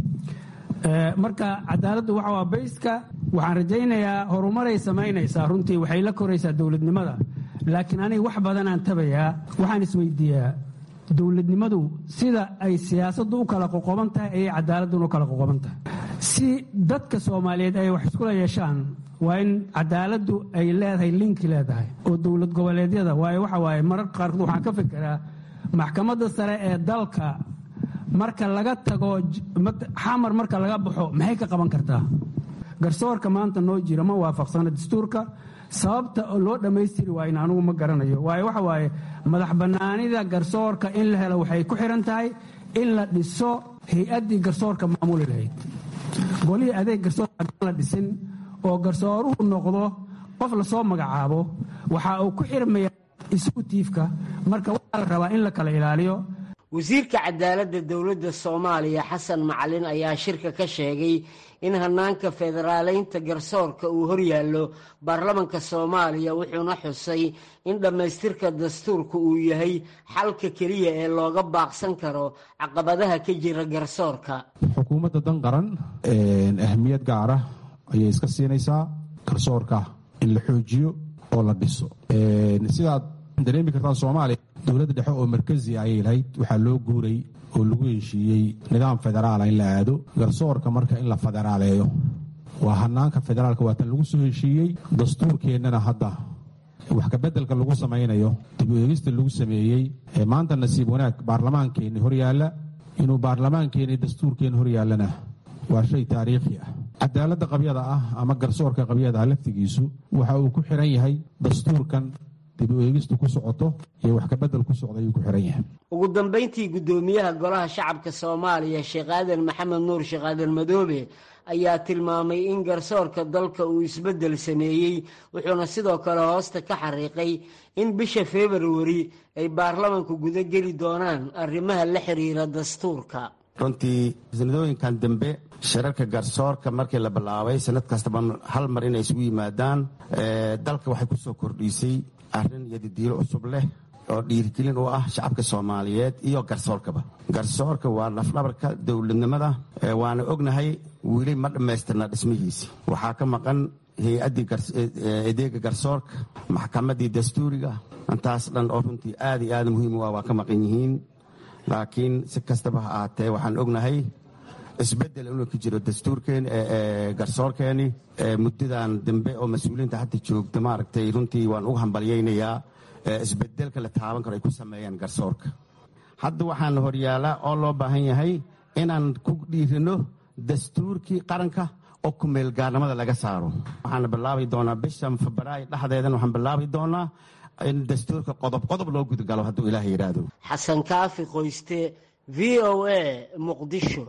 marka cadaaladdu waxa waa bayska. waxaan rajaynayaa horumaray samaynaysaa, runtii waxay la koraysaa dowladnimada, laakiin aniga wax badanaan tabayaa. waxaan isweydiiyaa dowladnimadu sida ay siyaasaddu u kala qoqoban tahay ayay cadaaladuna u kala qoqoban tahay. si dadka soomaaliyeed ay wax iskula yeeshaan waa in cadaaladdu ay leedahay linki leedahay oo dowlad goboleedyada, waayo waxa waaye mararka qaarkood waxaan ka fikiraa maxkamadda sare ee dalka marka laga tago xamar, marka laga baxo maxay ka qaban kartaa? garsoorka maanta noo jira ma waafaqsana dastuurka. sababta loo dhammaystiri waa in anugu ma garanayo, waayo waxa waaye madax bannaanida garsoorka in la helo waxay ku xihan tahay in la dhiso hay-addii garsoorka maamuli lahayd. golihii adeeg garsoorka haddaan la dhisin oo garsooruhu noqdo qof lasoo magacaabo, waxa uu ku xirmaya iskuutiifka. marka waxaa la rabaa in la kala ilaaliyo. wasiirka cadaaladda dowladda soomaaliya xasan macalin ayaa shirka ka sheegay in hanaanka federaaleynta garsoorka uu horyaallo baarlamanka soomaaliya, wuxuuna xusay in dhammaystirka dastuurka uu yahay xalka keliya ee looga baaqsan karo caqabadaha ka jira garsoorka. xukuumadda dan qaran ahmiyad gaara ayay iska siinaysaa garsoorka in la xoojiyo oo la dhiso. sidaad dareemi kartaan soomaaliya dowladda dhexe oo markazi ayay lahayd, waxaa loo guuray oo lagu heshiiyey nidaam federaala in la aado. garsoorka marka in la federaaleeyo waa hanaanka federaalka, waa tan lagu soo heshiiyey. dastuurkeennana hadda wax kabeddelka lagu samaynayo, dib u eegista lagu sameeyey. maanta nasiib wanaag baarlamaankeenni horyaalla, inuu baarlamaankeenni dastuurkeenni horyaallana waa shay taariikhi ah. cadaaladda qabyada ah ama garsoorka qabyada ah laftigiisu waxa uu ku xiran yahay dastuurkan dib u eegistu ku socoto iyo wax kabedel ku socda ayuu ku xiran yahay. ugu dambayntii guddoomiyaha golaha shacabka soomaaliya sheekh aadan maxamed nuur sheekh aadan madoobe ayaa tilmaamay in garsoorka dalka uu isbeddel sameeyey, wuxuuna sidoo kale hoosta ka xariiqay in bisha februari ay baarlamanku gudageli doonaan arrimaha la xiriira dastuurka. runtii sanadooyinkan dambe shirarka garsoorka markii la bilaabay sanad kastaba hal mar inay isugu yimaadaan, dalka waxay ku soo kordhisay arrin iyo didiilo cusub leh oo dhiirigelin u ah shacabka soomaaliyeed iyo garsoorkaba. garsoorka waa lafdhabarka dowladnimada, waana ognahay weli ma dhammaystirna dhismihiisi. waxaa ka maqan hay-addii adeega garsoorka, maxkamaddii dastuuriga, intaas dhan oo runtii aad iyo aad muhiim u ah waa ka maqan yihiin. laakiin si kastaba ha ahaatee waxaan ognahay isbeddel inuu ka jiro dastuurkeen garsoorkeeni muddadan dambe oo mas-uuliyiinta hadda joogta maaragtay runtii waan ugu hambalyaynayaa isbeddelka la taaban karo ay ku sameeyaan garsoorka. hadda waxaana horyaalaa oo loo baahan yahay inaan ku dhiirino dastuurkii qaranka oo kumeelgaarnimada laga saaro. waxaana bilaabi doonaa bishan febraayo dhexdeedan waxaan bilaabi doonaa in dastuurka qodob qodob loo gudgalo hadduu ilaaha yidhaahdo. xasan kaafi qoyste, v o a, muqdisho.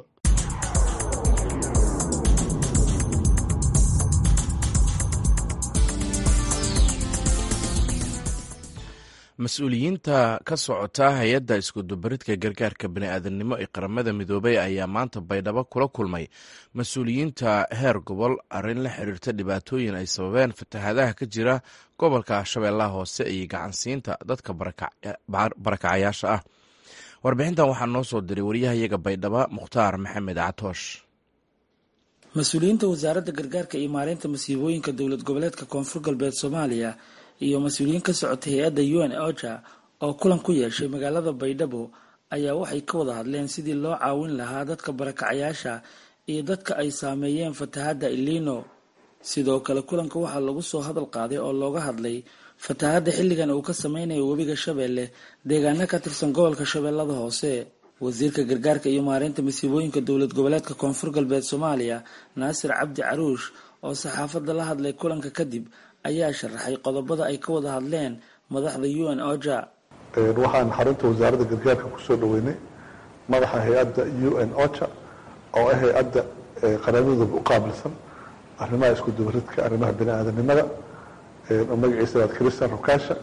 mas-uuliyiinta ka socota hay-adda iskudubaridka gargaarka bani'aadanimo ee qaramada midoobay ayaa maanta baydhabo kula kulmay mas-uuliyiinta heer gobol arrin la xiriirta dhibaatooyin ay sababeen fatahaadaha ka jira gobolka shabeellaha hoose iyo gacansiinta dadka barakacayaasha ah. warbixintan waxaa noo soo diray waryahayaga baydhabo mukhtaar maxamed catoosh. mas-uuliyiinta wasaaradda gargaarka iyo maareynta masiibooyinka dowlad goboleedka koonfur galbeed soomaaliya iyo mas-uuliyiin ka socotay hay-adda u n ocha oo kulan ku yeeshay magaalada baydhabo ayaa waxay ka wada hadleen sidii loo caawin lahaa dadka barakacayaasha iyo dadka ay saameeyeen fatahadda ilino. sidoo kale kulanka waxaa lagu soo hadal qaaday oo looga hadlay fatahaadda xilligan uu ka sameynayo webiga shabeelle deegaano ka tirsan gobolka shabeellada hoose. wasiirka gargaarka iyo maareynta masiibooyinka dowlad goboleedka koonfur galbeed soomaaliya naasir cabdi caruush oo saxaafadda la hadlay kulanka kadib ayaa sharaxay qodobada ay ka wada hadleen madaxda u n oja. waxaan xarunta wasaaradda gargaarka kusoo dhaweynay madaxa hay-adda u n oja oo ah hay-adda qaramada u qaabilsan arrimaha isku dubaridka arrimaha bini-aadanimada oo magaciisa waa Christian Rukasha.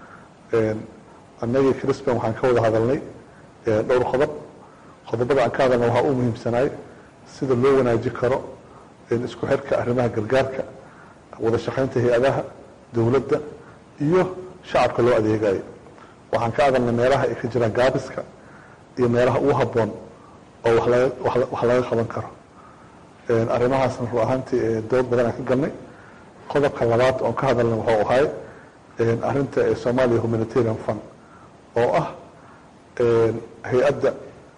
annagii Christian waxaan ka wada hadalnay dhowr qodob qodobada aan ka hadalna waxaa u muhiimsanaay sida loo wanaajin karo isku xirka arrimaha gargaarka, wada shaqaynta hay-adaha dowladda iyo shacabka loo adeegayo. waxaan ka hadalnay meelaha ay ka jiraan gaabiska iyo meelaha ugu habboon oo wax laga wax laga qaban karo. arrimahaasna ruu ahaantii dood badan aan ka galnay. qodobka labaad oon ka hadalnay wuxuu ahay arrinta Somalia Humanitarian Fund oo ah hay-adda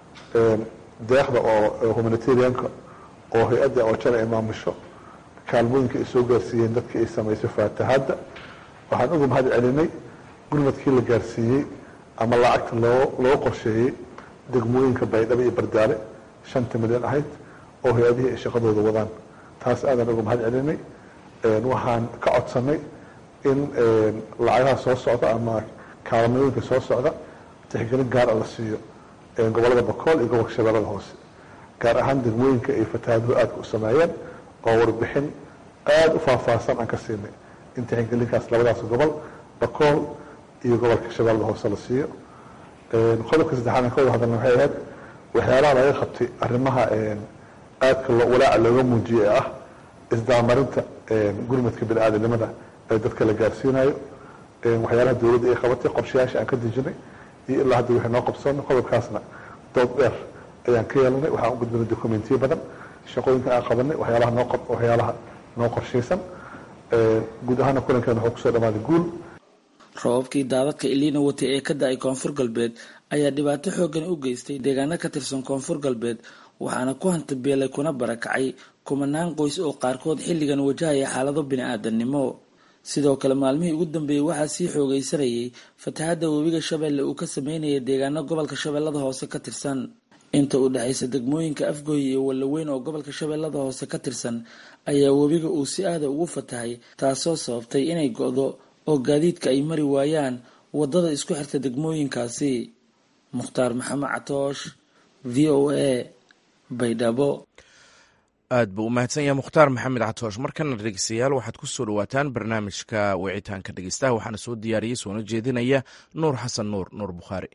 deeqda oo humanitarianka oo hay-adda oo jara ay maamusho kaalmooyinka ay soo gaarsiiyeen dadkii ay samaysay faatahaadda. waxaan uga mahad celinay gurmadkii la gaarsiiyey ama lacagta loo loo qorsheeyey degmooyinka Baydhabo iyo Bardaale shanta milyan ahayd oo hay-adihii ay shaqadooda wadaan. taas aadaan uga mahad celinay. waxaan ka codsanay in lacagaha soo socda ama kaalmooyinka soo socda tixgelin gaar ah la siiyo gobolada Bakool iyo gobolka Shabeellada Hoose, gaar ahaan degmooyinka ay fatahaaduhu aadka u sameeyeen oo warbixin aada u faahfaahsan aan ka siinay in tixgelinkaas labadaas gobol Bakool iyo gobolka Shabeellada Hoose la siiyo. qodobka saddexaad aan ka wada hadalnay waxay ahayd waxyaalaha laga qabtay arrimaha aadka walaaca looga muujiyey ee ah isdaamarinta gurmadka bini-aadanimada ee dadka la gaarsiinayo, waxyaalaha dowladda ay qabatay, qorshayaasha aan ka dejinay iyo ilaa hadda wixii noo qabsoonay. qodobkaasna dood dheer ayaan ka yeelanay. waxaan u gudbinay dokumentiyo badan shaqooyinkan aan qabanay, waxyaalaha noo qab waxyaalaha noo qorshaysan. guud ahaana kulankeena wuxuu kusoo dhamaaday guul. roobabkii daadadka Elina watay ee ka da-ay koonfur galbeed ayaa dhibaato xoogan u geystay deegaano ka tirsan koonfur galbeed, waxaana ku hantabeelay kuna barakacay kumanaan qoys oo qaarkood xilligan wajahaya xaalado bini-aadanimo. sidoo kale maalmihii ugu dambeeyey waxaa sii xoogaysanayay fatahaadda webiga shabeelle uu ka sameynaya deegaano gobolka shabeellada hoose ka tirsan. inta u dhexaysa degmooyinka Afgooy iyo Wallaweyn oo gobolka shabeellada hoose ka tirsan ayaa webiga uu si aada ugu fatahay, taasoo sababtay inay go'do oo gaadiidka ay mari waayaan wadada isku xirta degmooyinkaasi. mukhtaar maxamed catoosh, v o a, Baydhabo. aad buu u mahadsan yahay mukhtaar maxamed catoosh. markana dhegeystayaal waxaad ku soo dhawaataan barnaamijka wicitaanka dhegeystaha, waxaana soo diyaariyey soona jeedinaya nuur xasan nuur nuur bukhaari.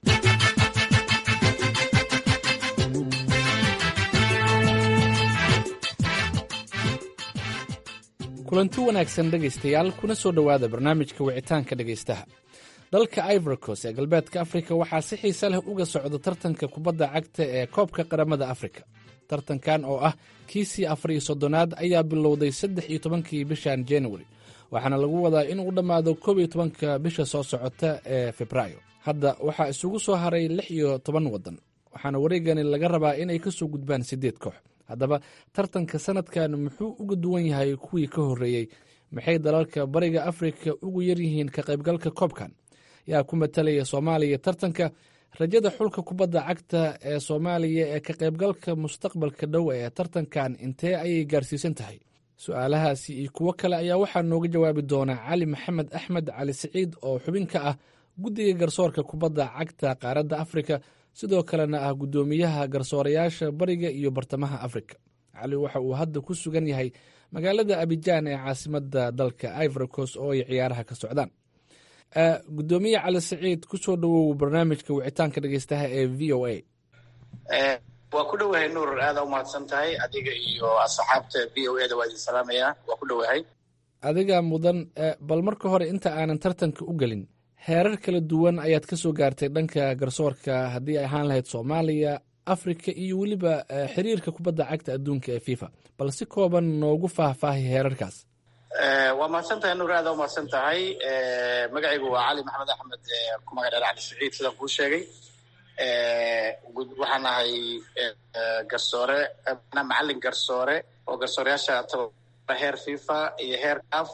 kulanti wanaagsan dhegaystayaal, kuna soo dhowaada barnaamijka wicitaanka dhegaystaha. dalka Ivory Coast ee galbeedka Afrika waxaa si xiise leh uga socda tartanka kubadda cagta ee koobka qaramada Afrika. tartankan oo ah kiisii afar iyo soddonaad ayaa bilowday saddex iyo tobankii bishan January, waxaana lagu wadaa inuu dhammaado koob iyo tobanka bisha soo socota ee Febraayo. hadda waxaa isugu soo haray lix iyo toban waddan, waxaana wareegani laga rabaa inay ka soo gudbaan siddeed koox. haddaba tartanka sanadkan muxuu uga duwan yahay kuwii ka horreeyey? maxay dalalka bariga Afrika ugu yaryihiin ka qaybgalka koobkan? yaa ku matalaya Soomaaliya tartanka? rajada xulka kubadda cagta ee Soomaaliya ee ka qaybgalka mustaqbalka dhow ee tartankan intee ayay gaarsiisan tahay? su-aalahaasi iyo kuwo kale ayaa waxaa nooga jawaabi doona cali maxamed axmed cali siciid oo xubin ka ah guddiga garsoorka kubadda cagta qaaradda Afrika, sidoo kalena ah guddoomiyaha garsoorayaasha bariga iyo bartamaha Afrika. cali waxa uu hadda ku sugan yahay magaalada Abidjan ee caasimadda dalka Ivory Coast oo ay ciyaaraha ka socdaan. gudoomiye cali siciid, ku soo dhawow barnaamijka wicitaanka dhegeystaha ee v o a. waa ku dhowahay nuur, aada u mahadsan tahay. adiga iyo asxaabta v o a da waa idin salaamayaa. waa ku dhowahay. adiga mudan. bal marka hore inta aanan tartanka u gelin, heerar kala duwan ayaad ka soo gaartay dhanka garsoorka, haddii ay ahaan lahayd Soomaaliya, Afrika iyo weliba xiriirka kubadda cagta adduunka ee FIFA. bal si kooban noogu faahfaahi heerarkaas. waa mahadsan tahay nuur, aada u mahadsan tahay. magacaygu waa cali maxamed axmed, ku magac dheer cali siciid sidaan kuu sheegay. waxaan ahay garsoore, macallin garsoore oo garsooreyaasha heer fifa iyo heer caf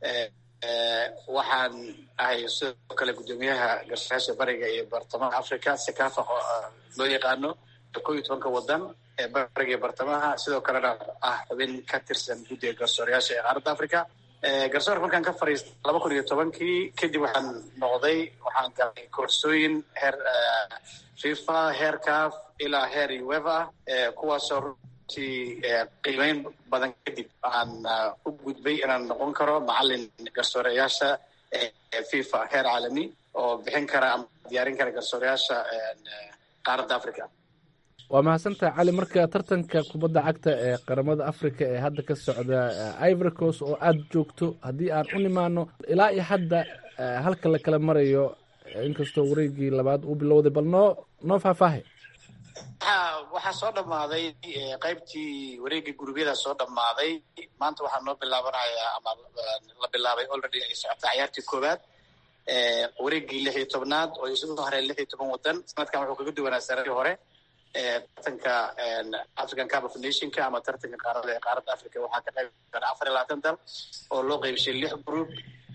waxaan ahay sidoo kale guddoomiyaha garsoorayaasha bariga iyo bartamaha africa sekafa loo yaqaano kow iyo tobanka wadan ee bariga iyo bartamaha sidoo kalena ah xubin ka tirsan guddiga garsoorayaasha ee qaaradda africa garsoorka markaan ka fariistay laba kun iyo tobankii kadib waxaan noqday waxaan galay koorsooyin heer fifa heer caf ilaa heer uefa kuwaasoo runtii qiimeyn badan kadib aan u gudbay inaan noqon karo macalin garsoorayaasha fifa heer caalami oo bixin kara ama diyaarin kara garsoorayaasha qaaradda africa waa mahadsantaha cali marka tartanka kubadda cagta ee qaramada africa ee hadda ka socda ivory coast oo aada joogto haddii aan u nimaano ilaa iyo hadda halka la kala marayo inkastoo wareegii labaad uu bilowday bal noo noo faahfaahay waxaa soo dhammaaday qaybtii wareegii gurubyada soo dhammaaday maanta waxaa noo bilaabanayaa ama la bilaabay already ay socotaa ciyaartii koowaad wareegii lix iyo tobnaad oo isugu hareen lix iyo toban wadan sanadkan wuxuu kaga duwanaa sanadii hore tartanka african cup of nationka ama tartanka qaarada ee qaaradda africa waxaa ka qayb gala afar iyo labaatan dal oo loo qaybshay lix group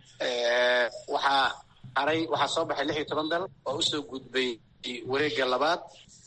waxaa haray waxaa soo baxay lix iyo toban dal oo usoo gudbay wareega labaad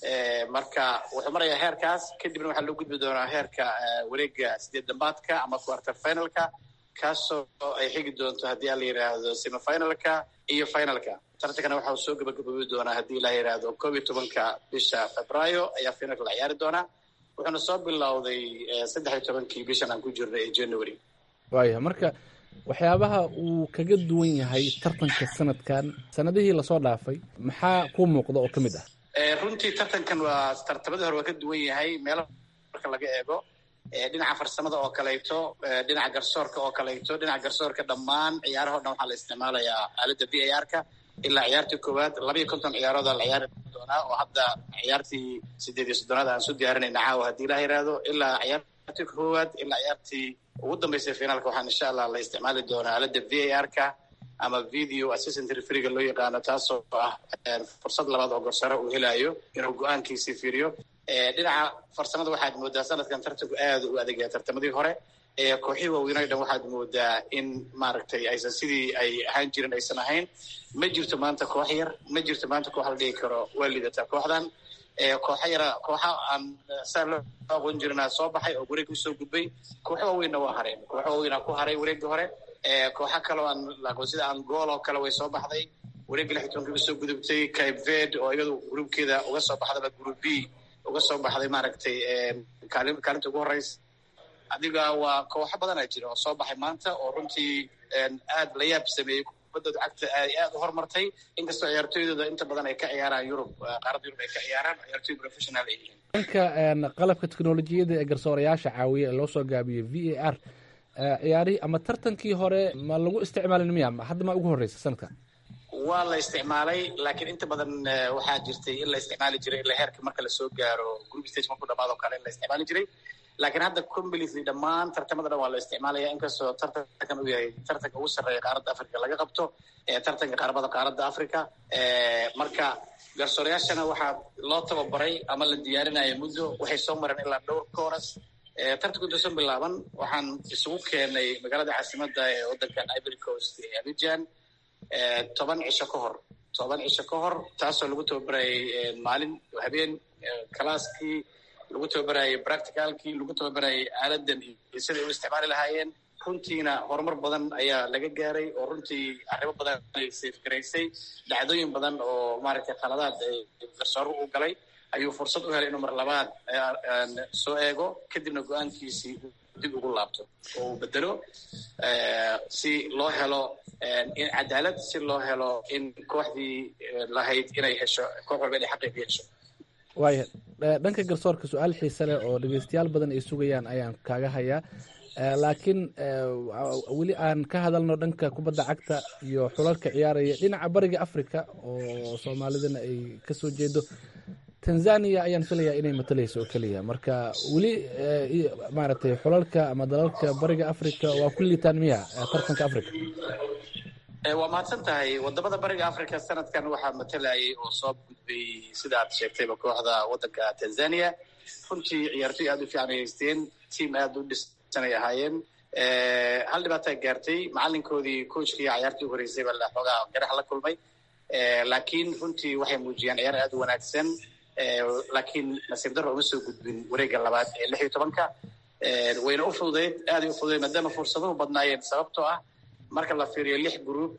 marka wuxuu marayaa heerkaas kadibna waxaa loo gudbi doonaa heerka wareega sideed dambaadka ama quarter finalka kaasoo ay xigi doonto haddii a la yidhaahdo semifinalka iyo finalka tartankana waxa uu soo gabagaboobi doonaa haddii la yidhaahdo koob iyo tobanka bisha febraayo ayaa finalka la ciyaari doonaa wuxuuna soo bilowday saddex iyo tobankii bishan aan ku jirnay ee january waaya marka waxyaabaha uu kaga duwan yahay tartanka sanadkan sanadihii lasoo dhaafay maxaa kuu muuqda oo ka mid ah runtii tartankan waa tartamadii hore waa ka duwan yahay meelo marka laga eego dhinaca farsamada oo kaleeto dhinaca garsoorka oo kaleeto dhinaca garsoorka dhammaan ciyaaraha o dhan waxaa la isticmaalayaa aaladda v a r ka ilaa ciyaartii koowaad laba iyo konton ciyaarooda la ciyaari doonaa oo hadda ciyaartii sideed iyo soddonaad aan soo diyaarinayna caawa haddii la yidhaahdo ilaa ciyaartii koowaad ilaa ciyaartii ugu dambeysay finaalka waxaan insha allah la isticmaali doonaa aaladda v a r ka ama video assistant refereega loo yaqaano taasoo ah fursad labaad oo garsoore uu helayo inuu go-aankiisii fiiriyo dhinaca farsamada waxaad moodaa sanadkan tartanku aada u adeegaya tartamadii hore kooxihii waaweynay dhan waxaad moodaa in maaragtay aysan sidii ay ahaan jirin aysan ahayn ma jirto maanta koox yar ma jirto maanta koox la dhigi karo waa liidataa kooxdan kooxa yara kooxa aan saa loo aqoon jirnaa soo baxay oo wareeg usoo gudbay kooxo waaweynna waa hareen kooxo waaweynaa ku haray wareegii hore kooxa kaleo aan laqoon sida angool oo kale way soo baxday wareegii lix iyo tobankii usoo gudubtay cape verde oo iyadu gruubkeeda uga soo baxdaba group b uga soo baxday maaragtay kaalin kaalinta ugu horeysa adiga waa kooxo badanaa jira oo soo baxay maanta oo runtii aada la yaab sameeyey kubadooda cagta ay aada u horumartay inkastoo ciyaartooydooda inta badan ay ka ciyaaraan yurub qaaradda yurub ay ka ciyaaraan ciyaartooy professional ay yihiin dhanka qalabka teknolojiyadda ee garsoorayaasha caawiya ee loo soo gaabiyey v a r ciyaarihii ama tartankii hore ma lagu isticmaalin miya hadda ma ugu horeysa sanadka waa la isticmaalay laakiin inta badan waxaa jirtay in la isticmaali jiray ilaa heerka marka lasoo gaaro group stage markuu dhamaado kale in la isticmaali jiray laakiin hadda completely dhammaan tartamada dhan waa la isticmaalaya inkastoo tartankan uu yahay tartanka ugu sarreeya qaaradda africa laga qabto tartanka qaramada qaaradda africa marka garsoorayaashana waxaa loo tababaray ama la diyaarinaya muddo waxay soo mareen ilaa dhowr kooras tartanku intuusan bilaaban waxaan isugu keenay magaalada caasimadda ee waddankan ivory coast ee abidjan toban cisho ka hor toban cisho ka hor taasoo lagu tababarayay maalin habeen calaaskii lagu tababarayay practicalkii lagu tababarayay aaladan iyo siday u isticmaali lahaayeen runtiina horumar badan ayaa laga gaaray oo runtii arrimo badan ay safgaraysay dhacdooyin badan oo maaragtay khaladaad garsooruhu u galay ayuu fursad u helay inuu mar labaad soo eego kadibna go-aankiisii dib ugu laabto oo uu bedelo si loo helo in cadaalad si loo helo in kooxdii lahayd inay hesho koox walba inay xaqiiq yeesho waaya dhanka garsoorka su-aal xiise leh oo dhegeystayaal badan ay sugayaan ayaan kaaga hayaa laakiin weli aan ka hadalno dhanka kubadda cagta iyo xulalka ciyaaraya dhinaca bariga africa oo soomaalidana ay kasoo jeedo tanzania ayaan filayaa inay matalayso oo keliya marka weli maaragtay xulalka ama dalalka bariga africa waa ku liitaan miya tartanka africa waa mahadsan tahay wadamada bariga africa sanadkan waxaa matalayay oo soo gudbay sida aad sheegtayba kooxda waddanka tanzania runtii ciyaartoy aada u fiican ay haysteen tiam aada u dhisanay ahaayeen hal dhibaataa gaartay macalinkoodii coachkii ciyaartii u horeysay baa xoogaa garax la kulmay laakiin runtii waxay muujiyaan ciyaar aad u wanaagsan laakiin nasiib darro uma soo gudbin wareegga labaad ee lix iyo tobanka wayna u fududeyd aaday u fududeyd maadaama fursaduhu badnaayeen sababtoo ah marka la fiiriyo lix gruub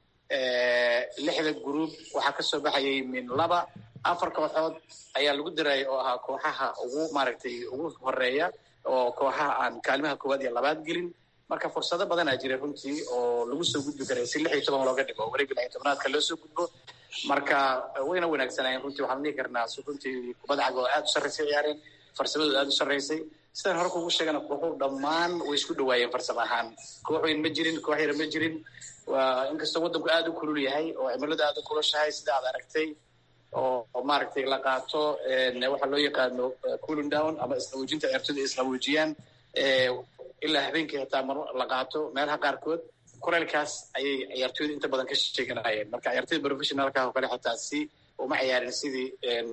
lixda gruub waxaa ka soo baxayay min laba afar kooxood ayaa lagu dirayay oo ahaa kooxaha ugu maaragtay ugu horeeya oo kooxaha aan kaalimaha koowaad iyo labaad gelin marka fursado badanaa jiray runtii oo lagu soo gudbi karay si lix iyo toban looga dhigo wareegga lix iyo tobanaadka loo soo gudbo marka wayna wanaagsanayeen runtii waxaan dhihi karnaa runtii kubadda cagta oo aad u sarraysay ciyaareen farsamadooda aad u sarraysay sidaan hore kugu sheegana kooxuhu dhammaan way isku dhawaayeen farsamo ahaan koox weyn ma jirin koox yar ma jirin waa inkastoo waddanku aad u kulul yahay oo cimilada aad u kulushahay sida aad aragtay oo maaragtay la qaato waxa loo yaqaano cooling down ama isqaboojinta ciyaartooyda isqaboojiyaan ilaa habeenkii xitaa mar la qaato meelaha qaarkood kuleelkaas ayay ciyaartooyda inta badan ka sheeganayeen marka ciyaartooyda professionalka oo kale xitaa si uma ciyaarin sidii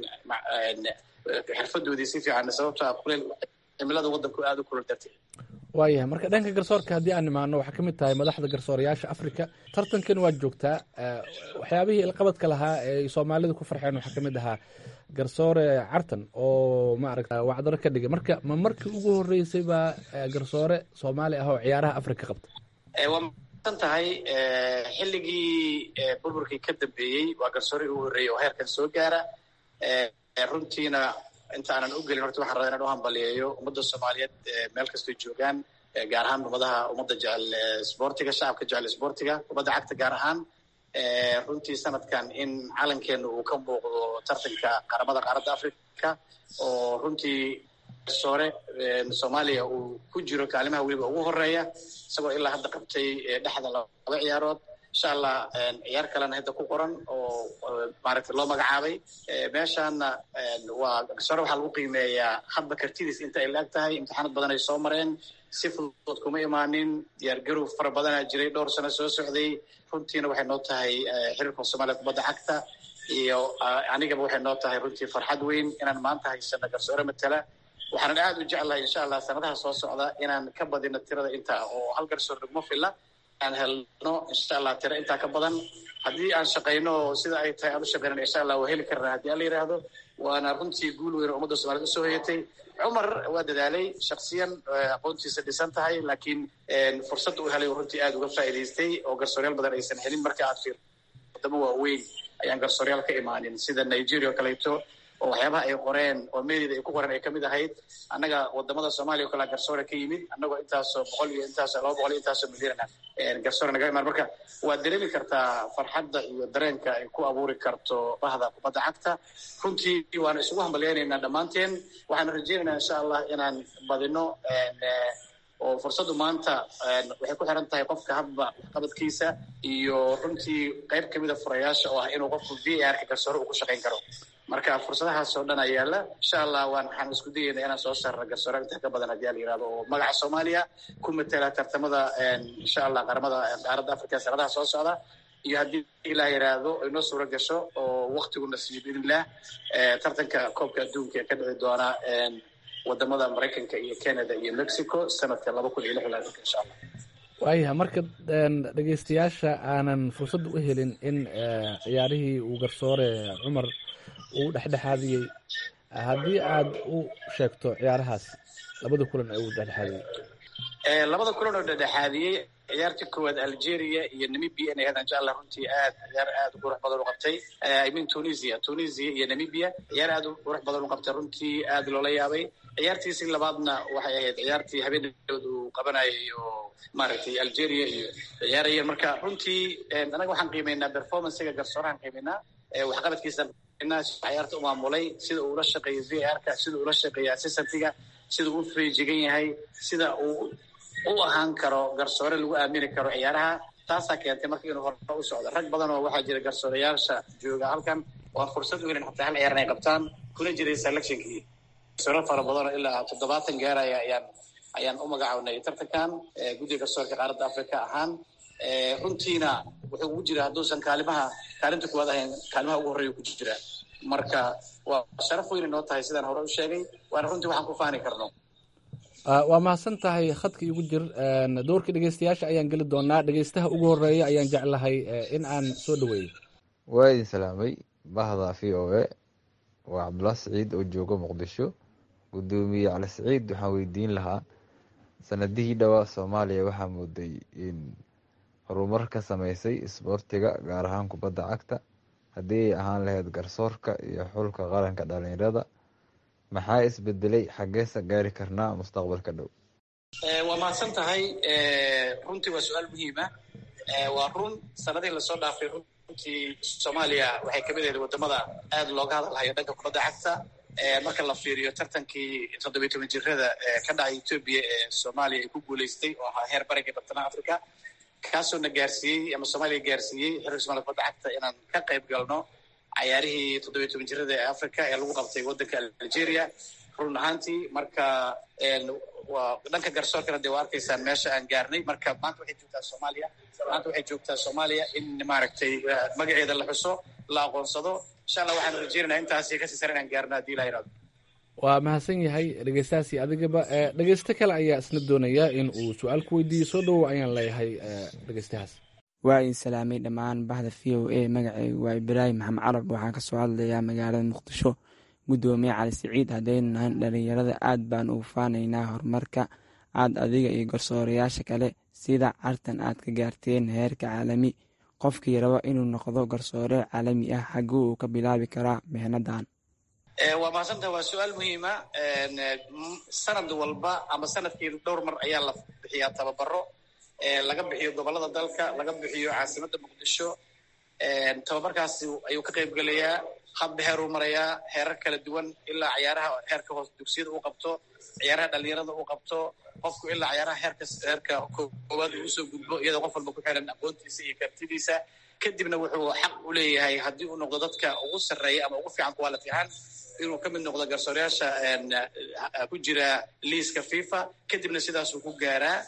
xirfadoodii si fiican sababtoo ah kuleel cimilada waddanku aad u kulul dartay waayahay marka dhanka garsoorka haddii aan imaano waxaa ka mid tahay madaxda garsoorayaasha africa tartankan waad joogtaa waxyaabihii ilqabadka lahaa ee soomaalidu ku farxeen waxaa ka mid ahaa garsoore cartan oo maaragta wacdaro ka dhigay marka ma markii ugu horreysay baa garsoore soomaali ah oo ciyaaraha africa qabta waa masan tahay xilligii burburkii ka dambeeyey waa garsoorihii ugu horreeyey oo heerkan soo gaara runtiina inta aanan u gelin horta waxaan rabaa inaan u hambaliyeeyo ummadda soomaaliyeed meel kastoo joogaan gaar ahaan ummadaha ummadda jecel sboortiga shacabka jecel sboortiga ummadda cagta gaar ahaan runtii sanadkan in calankeena uu ka muuqdo tartanka qaramada qaaradda africa oo runtii garsoore soomaaliya uu ku jiro kaalimaha weliba ugu horeeya isagoo ilaa hadda qabtay dhexda laba ciyaarood insha allah ciyaar kalena hadda ku qoran oo maaragtay loo magacaabay meeshaana waa garsoore waxaa lagu qiimeeyaa hadba kartidiis inta ay la-eg tahay imtixaanad badan ay soo mareen si fudud kuma imaanin diyaargarow fara badanaa jiray dhowr sano soo socday runtiina waxay noo tahay xiriirka soomaaliya kubadda cagta iyo anigaba waxay noo tahay runtii farxad weyn inaan maanta haysano garsoore matala waxaanan aad u jeclahay insha allah sanadaha soo socda inaan ka badino tirada intaa oo hal garsoore naguma filla aan helno insha allah tiro intaa ka badan haddii aan shaqayno sida ay tahay aan u shaqaynan insha allah waa heli karnaa haddii aan la yidhaahdo waana runtii guul weyn oo ummadda somaliyed usoo hoyatay cumar waa dadaalay shaksiyan aqoontiisa dhisan tahay laakiin fursadda u helay runtii aad uga faa'iidaystay oo garsooryaal badan aysan helin marka aad fiir wadamo waaweyn ayaan garsooryaal ka imaanin sida nigeria oo kaleeto oo waxyaabaha ay qoreen oo meedida ay ku qoreen ay kamid ahayd annaga wadamada soomaaliya o kalea garsoore ka yimid annagoo intaasoo boqol iyo intaasoo laba boqol iyo intaasoo milyan garsoore naga imaan marka waad dareemi kartaa farxadda iyo dareenka ay ku abuuri karto bahda kubadda cagta runtii waanu isugu hambalyaynaynaa dhammaanteen waxaanu rajaynaynaa insha allah inaan badino oo fursaddu maanta waxay ku xiran tahay qofka hadba qabadkiisa iyo runtii qayb kamida furayaasha oo ah inuu qofku v r ka garsoore uu ku shaqayn karo marka fursadahaas oo dhan ayaa yaala insha allah waan waxaan isku dayayna inaan soo saarno garsoore inta ka badan haddii ala yihahdo oo magaca soomaaliya ku matela tartamada insha allah qaramada qaaradda africa sanadaha soo socda iyo haddii ilaah yidhaahdo inoo suuro gasho oo waktiguna siiyo biidnillah tartanka koobka adduunka ee ka dhici doona wadamada maraykanka iyo canada iyo mexico sanadka laba kun iyo lix iyo labaatanka insha allah waayaha marka dhegeystayaasha aanan fursad u helin in ciyaarihii uu garsoore cumar uu dhexdhexaadiyey haddii aad u sheegto ciyaarahaas labada kulan ee uu dhexdhexaadiyey labada kulan oo dhexdhexaadiyey ciyaartii koowaad algeria iyo namibia inay hadaan jecla runtii aad ciyaar aad u qurux badan u qabtay i mean tunisia tunisia iyo namibia ciyaar aad u qurux badan u qabtay runtii aad loola yaabay ciyaartiisii labaadna waxay ahayd ciyaartii habeenadood uu qabanayay oo maaragtay algeria iyo ciyaarayeen marka runtii anaga waxaan qiimeynaa performancega garsoorahan qiimeynaa waxqabadkiisa ciyaarta u maamulay sida uu ula shaqeeyo v r ka sida uu ula shaqeeyo assistantga sida uu feejigan yahay sida uu u ahaan karo garsoore lagu aamini karo ciyaaraha taasaa keentay marka inuu hore u socdo rag badan oo waxaa jira garsooreyaasha jooga halkan oo aan fursad u helin xataa hal ciyaar inay qabtaan kuna jiray selectionkii garsoore fara badan oo ilaa toddobaatan gaaraya ayaan ayaan u magacawnay tartankan guddiga garsoorka qaaradda africa ahaan runtiina wuxuu ugu jira hadduusan kaalimaha kaalinta kuwaad ahayn kaalimaha ugu horreeya ku jira marka waa sharaf weyn inoo tahay sidaan hore u sheegay waana runtii waxaan ku faani karno waa mahadsan tahay khadka igu jir doorka dhegeystayaasha ayaan geli doonaa. dhegeystaha ugu horeeya ayaan jeclahay in aan soo dhaweeyo. waa idin salaamay bahda v o a waa cabdullah saciid oo jooga muqdisho. gudoomiye cali saciid waxaan weydiin lahaa sanadihii dhowaa soomaaliya waxaa mooday in horumar ka sameysay isboortiga gaar ahaan kubadda cagta, haddii ay ahaan lahayd garsoorka iyo xulka qaranka dhalinyarada. maxaa isbedelay, xaggeesa gaari karnaa mustaqbalka dhow? waa mahadsan tahay. runtii waa su-aal muhiima. waa run sanadihii lasoo dhaafay runtii soomaaliya waxay kamid ahayd wadamada aada looga hadalhayo dhanka kubadda cagta. marka la fiiriyo tartankii toddobiyi toban jirada ka dhacay etoobiya ee soomaaliya ay ku guuleystay oo ahaa heer bariga bartamaha africa, kaasoo na gaarsiiyey ama soomaaliya gaarsiiyey xiriirka soomaliya kubadda cagta inaan ka qayb galno cayaarihii toddobiyi toban jirada ee africa ee lagu qabtay waddanka algeria. run ahaantii marka waa dhanka garsoorkana dee waa arkaysaan meesha aan gaarnay. marka maanta waxay joogtaa soomaaliya maanta waxay joogtaa soomaaliya in maaragtay magaceeda la xuso, la aqoonsado. insha allah waxaan rajeynaynaa intaasi kasii sare inaan gaarno haddii la yidhahdo. waa mahadsan yahay dhegeystahaasi adigaba. dhegeysto kale ayaa isna doonaya in uu su-aal ku weydiiyo. soo dhowow ayaan leeyahay dhegeystahaas. waa idin salaamay dhammaan bahda v o a. magacaygu waa ibraahim maxamed carab, waxaan kasoo hadlayaa magaalada muqdisho. gudoomiye cali saciid, haddaynu nahan dhalinyarada aad baan ugu faanaynaa horumarka aad adiga iyo garsoorayaasha kale sida cartan aad ka gaarteen heerka caalami. qofkii raba inuu noqdo garsoore caalami ah xagguu uu ka bilaabi karaa mihnadan? waa mahadsantaha. waa su-aal muhiima. sanad walba ama sanadkii dhowr mar ayaa la bixiyaa tababaro laga bixiyo gobolada dalka, laga bixiyo caasimadda muqdisho. tababarkaasi ayuu ka qayb gelayaa. hadba heer uu marayaa, heerar kala duwan, ilaa ciyaaraha heerka hoos dugsiyada uu qabto, ciyaaraha dhalinyarada uu qabto, qofku ilaa ciyaaraha heerka heerka koowaad uu usoo gudbo, iyadoo qof walba ku xiran aqoontiisa iyo kartidiisa. kadibna wuxuu xaq u leeyahay haddii uu noqdo dadka ugu sarreeya ama ugu fiican kuwaa la fiican inuu ka mid noqdo garsoorayaasha ku jira liiska fifa. kadibna sidaasuu ku gaaraa.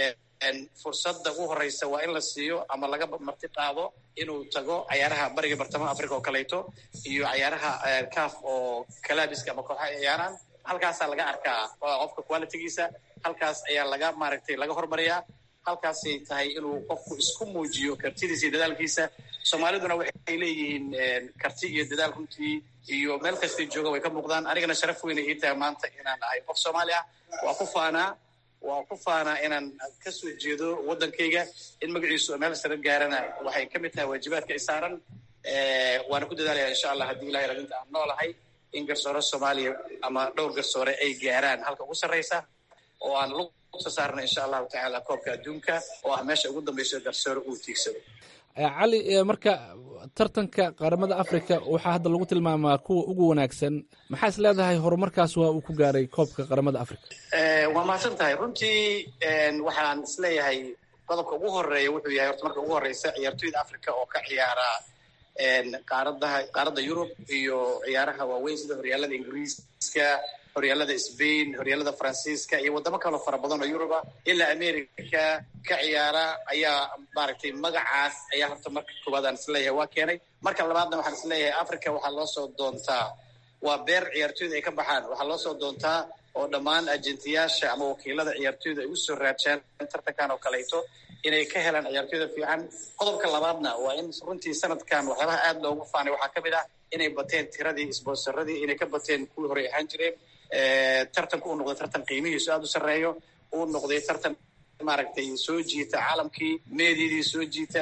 fursadda ugu horeysa waa in la siiyo ama laga marti qaado inuu tago cayaaraha bariga bartamaha africa oo kaleeto iyo cayaaraha caf oo kalaabiska ama kooxaha ciyaaraan. halkaasaa laga arkaa qofka qualitygiisa, halkaas ayaa laga maaragtay laga hormariyaa. halkaasay tahay inuu qofku isku muujiyo kartidiisa iyo dadaalkiisa. soomaaliduna waxay leeyihiin karti iyo dadaal runtii, iyo meel kastay jooga way ka muuqdaan. anigana sharaf weyna ii tahay maanta inaan ahay qof soomaali ah. waa ku faanaa waa ku faanaa inaan ka soo jeedo waddankayga. in magaciisu meel sare gaarana waxay ka mid tahay waajibaadka ay saaran. waana ku dadaalaya insha allah haddii ilahay radinta aan noolahay in garsoore soomaaliya ama dhowr garsoore ay gaaraan halka ugu sarreysa, oo aan lugta saarna insha allahu tacaala koobka adduunka oo ah meesha ugu dambeyso garsoore uu tiigsado. cali, marka tartanka qaramada africa waxaa hadda lagu tilmaamaa kuwa ugu wanaagsan. maxaa is leedahay horumarkaas waa uu ku gaaray koobka qaramada africa? waa mahadsan tahay. runtii waxaan isleeyahay qodobka ugu horeeya wuxuu yahay horta marka ugu horeysa ciyaartoyda africa oo ka ciyaara qaaradaha qaaradda yurub iyo ciyaaraha waaweyn sida horyaalada ingiriiska, horyaalada Spain, horyaalada Faransiiska iyo wadamo kale fara badan oo Yurub ah ilaa America ka ciyaara ayaa maaragtay magacaas ayaa horta marka koowaad aan isleeyahay waa keenay. marka labaadna waxaan isleeyahay Africa waxaa loo soo doontaa waa beer ciyaartoyda ay ka baxaan. waxaa loo soo doontaa oo dhammaan ajenteyaasha ama wakiilada ciyaartoyda ay u soo raajaan tartankan oo kaleeto inay ka helaan ciyaartoyda fiican. qodobka labaadna waa in runtii sanadkan waxyaabaha aad loogu faanay waxaa ka mid ah inay bateen tiradii sponsoradii, inay ka bateen kuwii hore ahaan jireen. tartanku uu noqday tartan qiimihiisu aada u sarreeyo, uu noqday tartan maaragtay soo jiita caalamkii, meediyadii soo jiita.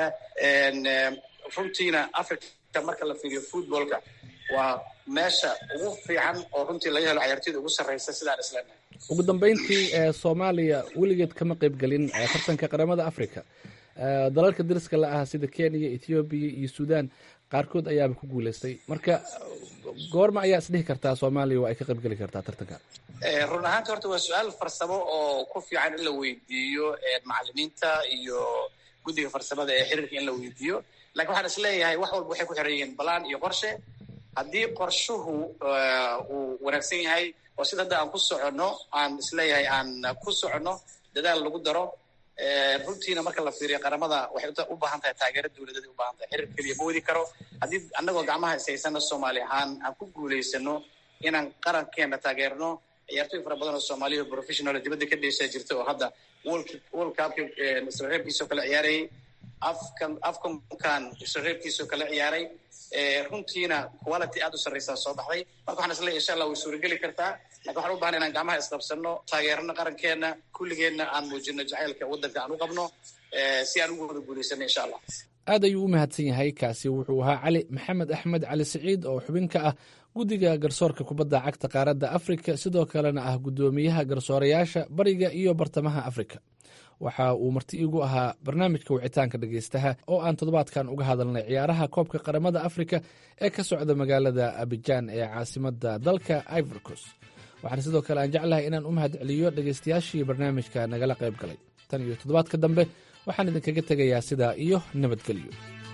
runtiina africa marka la fiiriyo footballka waa meesha ugu fiican oo runtii laga helo ciyaartoyda ugu sarreysa sidaan isleenahay. ugu dambeyntii soomaaliya weligeed kama qayb gelin tartanka qaramada africa. dalalka dariska la ah sida kenya, ethoobiya iyo sudan qaarkood ayaaba ku guuleystay. marka goorma ayaa isdhihi kartaa soomaaliya waa ay ka qayb geli kartaa tartankan? run ahaanta horta waa su-aal farsamo oo ku fiican in la weydiiyo macalimiinta iyo guddiga farsamada ee xiriirka in la weydiiyo. lakin waxaan isleeyahay wax walba waxay ku xiran yihiin balaan iyo qorshe. haddii qorshuhu uu wanaagsan yahay oo sida hadda aan ku soconno aan isleeyahay aan ku soconno dadaal lagu daro, runtiina marka la fiiriyo qaramada waxay u baahan tahay taageero dawladeed u baahan tahay. xiriir keliya ma wadi karo. haddii annagoo gacmaha ishaysana soomaali ahaan aan ku guulaysano inaan qarankeena taageerno, ciyaartooy fara badan oo soomaaliya oo professional dibadda ka dheeshaa jirta oo hadda world world cupka isla reebkiisoo kale ciyaarayay afkan afkankan isla reebkiisoo kale ciyaaray runtiina quality aad u sarreysaa soo baxday marka waxaan isleeyahay insha allah way suurageli kartaa laakiin waxaan u baahan inaan gacmaha isqabsanno taageerno qarankeena kulligeenna aan muujino jacaylka waddanka aan u qabno si aan ugu wada guulaysano insha allah. aad ayuu u mahadsan yahay. kaasi wuxuu ahaa cali maxamed axmed cali siciid oo xubin ka ah guddiga garsoorka kubadda cagta qaaradda afrika sidoo kalena ah guddoomiyaha garsoorayaasha bariga iyo bartamaha afrika. waxa uu marti iigu ahaa barnaamijka wicitaanka dhegeystaha oo aan toddobaadkan uga hadalnay ciyaaraha koobka qaramada afrika ee ka socda magaalada abijaan ee caasimadda dalka Ivory Coast. waxaan sidoo kale aan jeclahay inaan u mahad celiyo dhegeystayaashii barnaamijka nagala qayb galay. tan iyo toddobaadka dambe waxaan idinkaga tegayaa sidaa iyo nabadgelyo.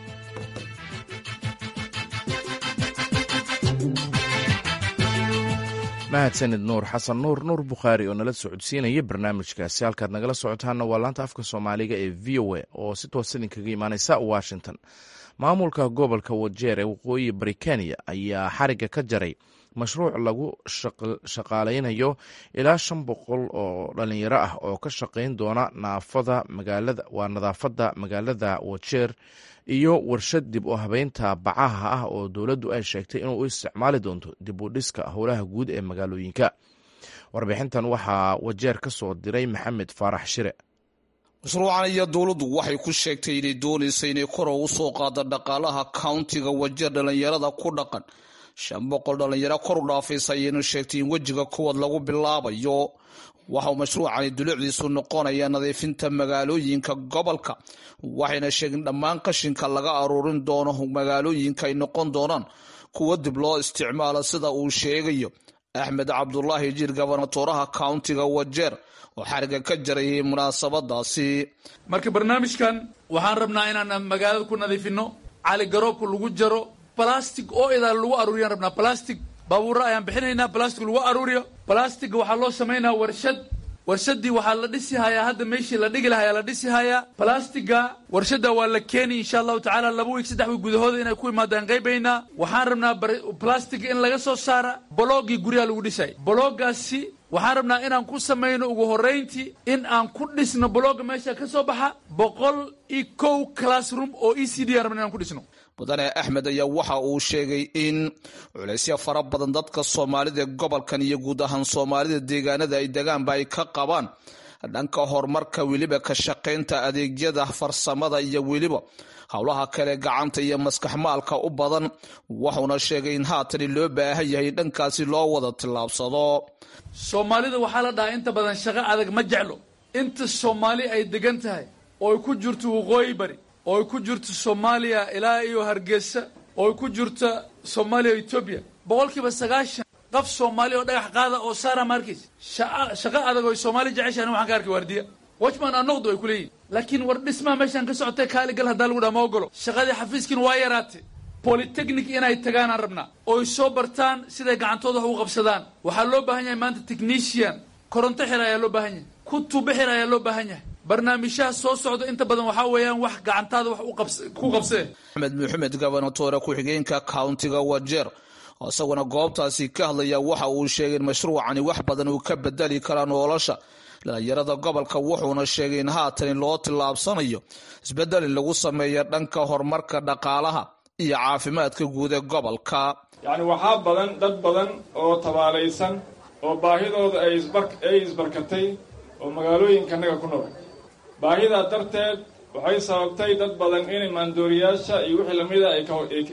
mahadsanid nuur xasan nuur nuur bukhaari oo nala socodsiinaya barnaamijkaasi. halkaad nagala socotaana waa laanta afka soomaaliga ee v o a oo si toos idinkaga imaaneysa washington. maamulka gobolka wajeer ee waqooyi bari kenya ayaa xariga ka jaray mashruuc lagu shaqaaleynayo ilaa shan boqol oo dhalinyaro ah oo ka shaqayn doona naafada magaalada waa nadaafadda magaalada wajeer iyo warshad dib u habeynta bacaha ah oo dowladdu ay sheegtay inuu u isticmaali doonto dib u dhiska howlaha guud ee magaalooyinka. warbixintan waxaa wajeer ka soo diray maxamed faarax shire. mashruucan iyo dowladdu waxay ku sheegtay inay doonaysa inay kor ugu soo qaado dhaqaalaha countiga wajeer dhalinyarada ku dhaqan shan boqol dhalinyaro kor u dhaafaysa ayayna sheegtay in wejiga kuwaad lagu bilaabayo. waxauu mashruucani dulucdiisu noqonaya nadiifinta magaalooyinka gobolka waxayna sheegeen dhammaan qashinka laga aruurin doono magaalooyinka ay noqon doonaan kuwa dib loo isticmaalo sida uu sheegayo axmed cabdulaahi jiir gobernatoraha countiga wajeer oo xariga ka jarayay munaasabadaasi. marka barnaamijkan waxaan rabnaa inaan magaalada ku nadiifino cali garoobka lagu jaro balastic oo idaa lagu aruuriyaan rabnaa balastic baabuura ayaan bixinaynaa balastic lagu aruuriyo balasticga waxaa loo samaynaa warshad warshadii waxaa la dhisi hayaa hadda meeshii la dhigi lahayaa la dhisi hayaa balasticga warshadda waa la keeni insha allahu tacaala laba wiig saddex wiig gudahooda inay ku imaadaan qaybaynaa. waxaan rabnaa balastic in laga soo saara boloogii guryaha lagu dhisay boloogaasi waxaan rabnaa inaan ku samayno ugu horrayntii in aan ku dhisno bolooga meesha ka soo baxa boqol iyo kow classroom oo e c d aan rabna inaan ku dhisno. mudane axmed ayaa waxa uu sheegay in culaysyo fara badan dadka soomaalida gobolkan iyo guud ahaan soomaalida deegaanada ay degaanba ay ka qabaan dhanka horumarka weliba ka shaqaynta adeegyada farsamada iyo weliba howlaha kale gacanta iyo maskax maalka u badan. wuxuuna sheegay in haatani loo baahan yahay dhankaasi loo wada tillaabsado. soomaalida waxaa la dhahaa inta badan shaqo adag ma jeclo. inta soomaali ay degan tahay oo ay ku jirto waqooyi bari oo ay ku jirto soomaaliya ilaa iyo hargeysa oo ay ku jirto soomaaliya etoobiya boqolkiiba sagaashan qof soomaali oo dhagax qaada oo saara markiis shaqo adag oo soomaali jeceshaan waxaan ka arkay waardiya watchman aan noqdo ay ku leeyihin laakiin war dhismaha meeshaan ka socotay kaaligal haddaa lagu dhaha ma ogolo. shaqadii xafiiskiina waa yaraatay polytechnic inay tagaanaan rabnaa oo ay soo bartaan siday gacantooda wax u qabsadaan. waxaa loo baahan yahay maanta technician koronto xir ayaa loo baahan yahay kutubo xir ayaa loo baahan yahay. barnaamijyaha soo socda inta badan waxaa weeyaan wax gacantaada wax ku qabsee. axmed maxamed gobernatore ku-xigeenka countiga wajeer oo isaguna goobtaasi ka hadlaya waxa uu sheegay in mashruucani wax badan uu ka bedeli karaa nolosha dhalinyarada gobolka wuxuuna sheegay in haatan loo tillaabsanayo isbedel in lagu sameeyo dhanka horumarka dhaqaalaha iyo caafimaadka guud ee gobolka. yacni waxaa badan dad badan oo tabaalaysan oo baahidooda ay isbarkatay oo magaalooyinkanaga ku nool. baahidaa darteed waxay sababtay dad badan inay maandooriyaasha iyo wixii lamida ay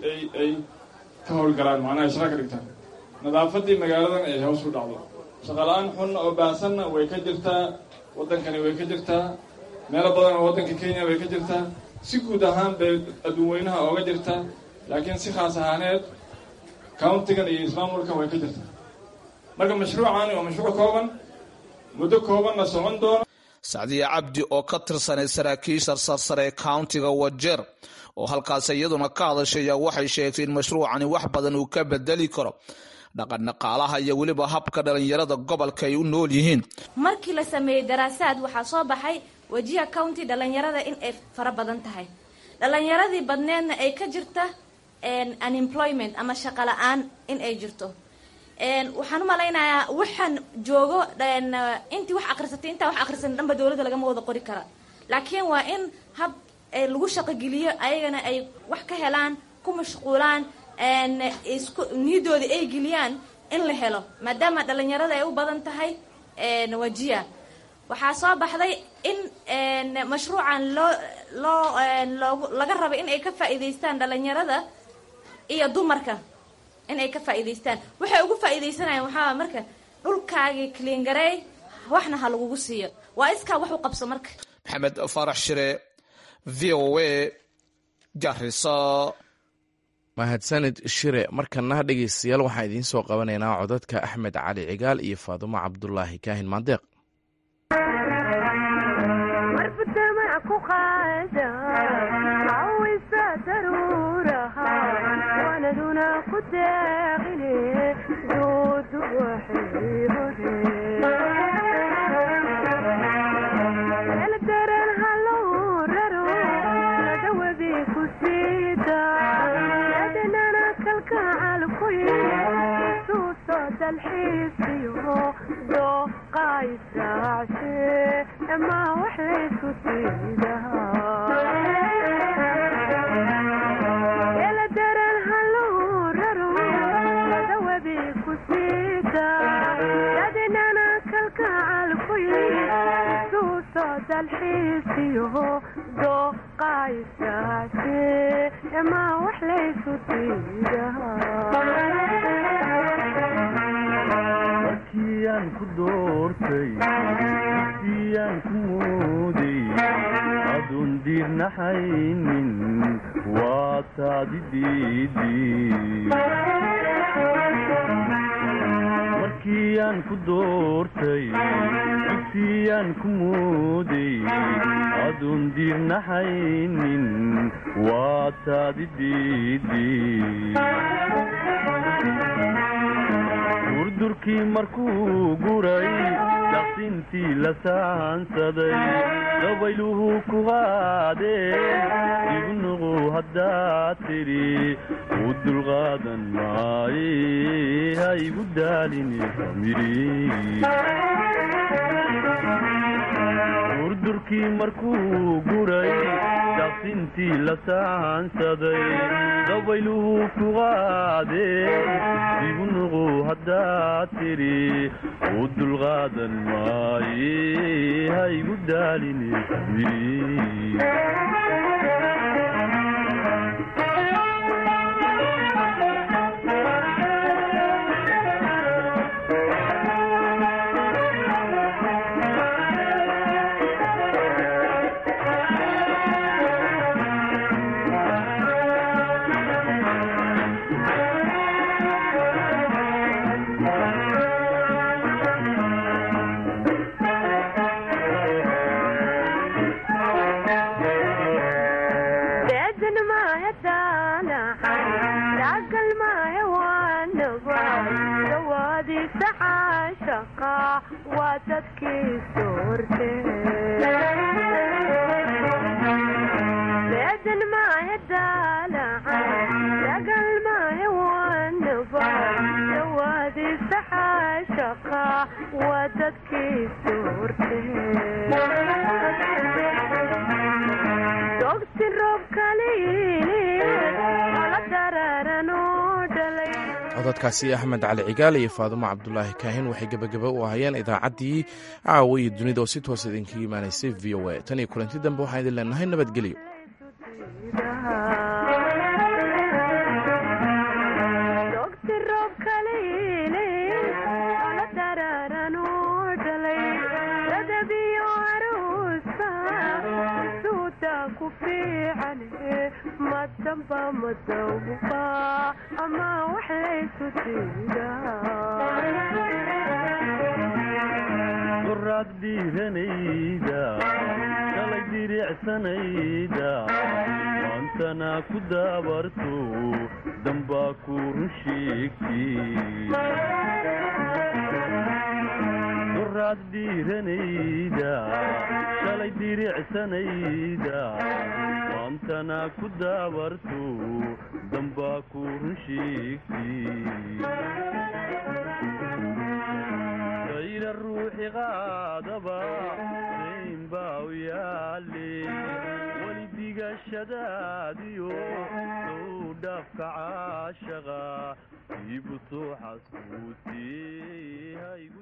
ka howlgalaan macnaha shaqo ka dhigtaan. nadaafaddii magaaladan ay hoos u dhacdo. shaqala-aan xunna oo baahsanna way ka jirtaa waddankani way ka jirtaa meelo badan oo waddanka kenya way ka jirtaa si guud ahaan bay adduunweynaha ooga jirtaa laakiin si khaas ahaaneed countigan iyo ismaamulkan way ka jirtaa. marka mashruucani waa mashruuc kooban muddo koobanna socon doona. sacdiya cabdi oo ka tirsanay saraakiisha sarsare ee countiga wajeer oo halkaas iyaduna ka hadashaya waxay sheegtay in mashruucani wax badan uu ka bedeli karo dhaqan dhaqaalaha iyo weliba habka dhalinyarada gobolka ay u nool yihiin. markii la sameeyey daraasaad waxaa soo baxay wajiha county dhalinyarada in ay fara badan tahay. dhalinyaradii badneedna ay ka jirta unemployment ama shaqo la-aan in ay jirto. waxaan u malaynayaa waxaan joogo intii wax akhrisatay intaa wax akhrisan dhanba dowladda lagama wada qori kara laakiin waa in hab lagu shaqogeliyo ayagana ay wax ka helaan ku mashquulaan isku niyadooda ay geliyaan in la helo maadaama dhalinyarada ay u badan tahay wajiya waxaa soo baxday in mashruucan loo loo laga rabo in ay ka faa'iidaystaan dhalinyarada iyo dumarka in ay ka faa'iidaystaan waxay ugu faa'iidaysanayaan waxaa marka dhulkaagii clean garay waxna ha lagugu siiyo waa iskaa wax u qabso marka maxamed faarax shire v o a Garissa mahadsanid shire markana dhegeystayaal waxaan idiin soo qabanaynaa codadka Axmed Cali Cigaal iyo Faadumo Cabdullaahi Kaahin Mandeeq wurdurkii markuu guray daqsintii la saansaday dabayluhu ku qaadeen igu nuqu haddaad tidhi u dulqaadan maaye ha igu daalini wurdurkii markuu guray daqsintii la saansaday dabayluhu ku qaadeen igu nuqu haddaad tidhi u dulqaadan maaye ha igu daalini codadkaasi Axmed Cali Cigaal iyo Faadumo Cabdullaahi Kaahin waxay gabagaba u ahayeen idaacaddii caawa iyo dunida oo si toos idinkaga imaanaysay v o a tan iyo kulanti dambe waxaan idin leenahay nabadgelyo quraad dhiiranayda shalay diricsanayda maantana ku daabarto dambaa ku run sheegtay quraad dhiiranayda shalay diricsanayda maantana ku daabarto dambaa ku run sheegtay kayna ruuxi qaadaba dayn baa u yaale weli digashadaadiyo sow dhaafka caashaqa iibu soo xasuusiyey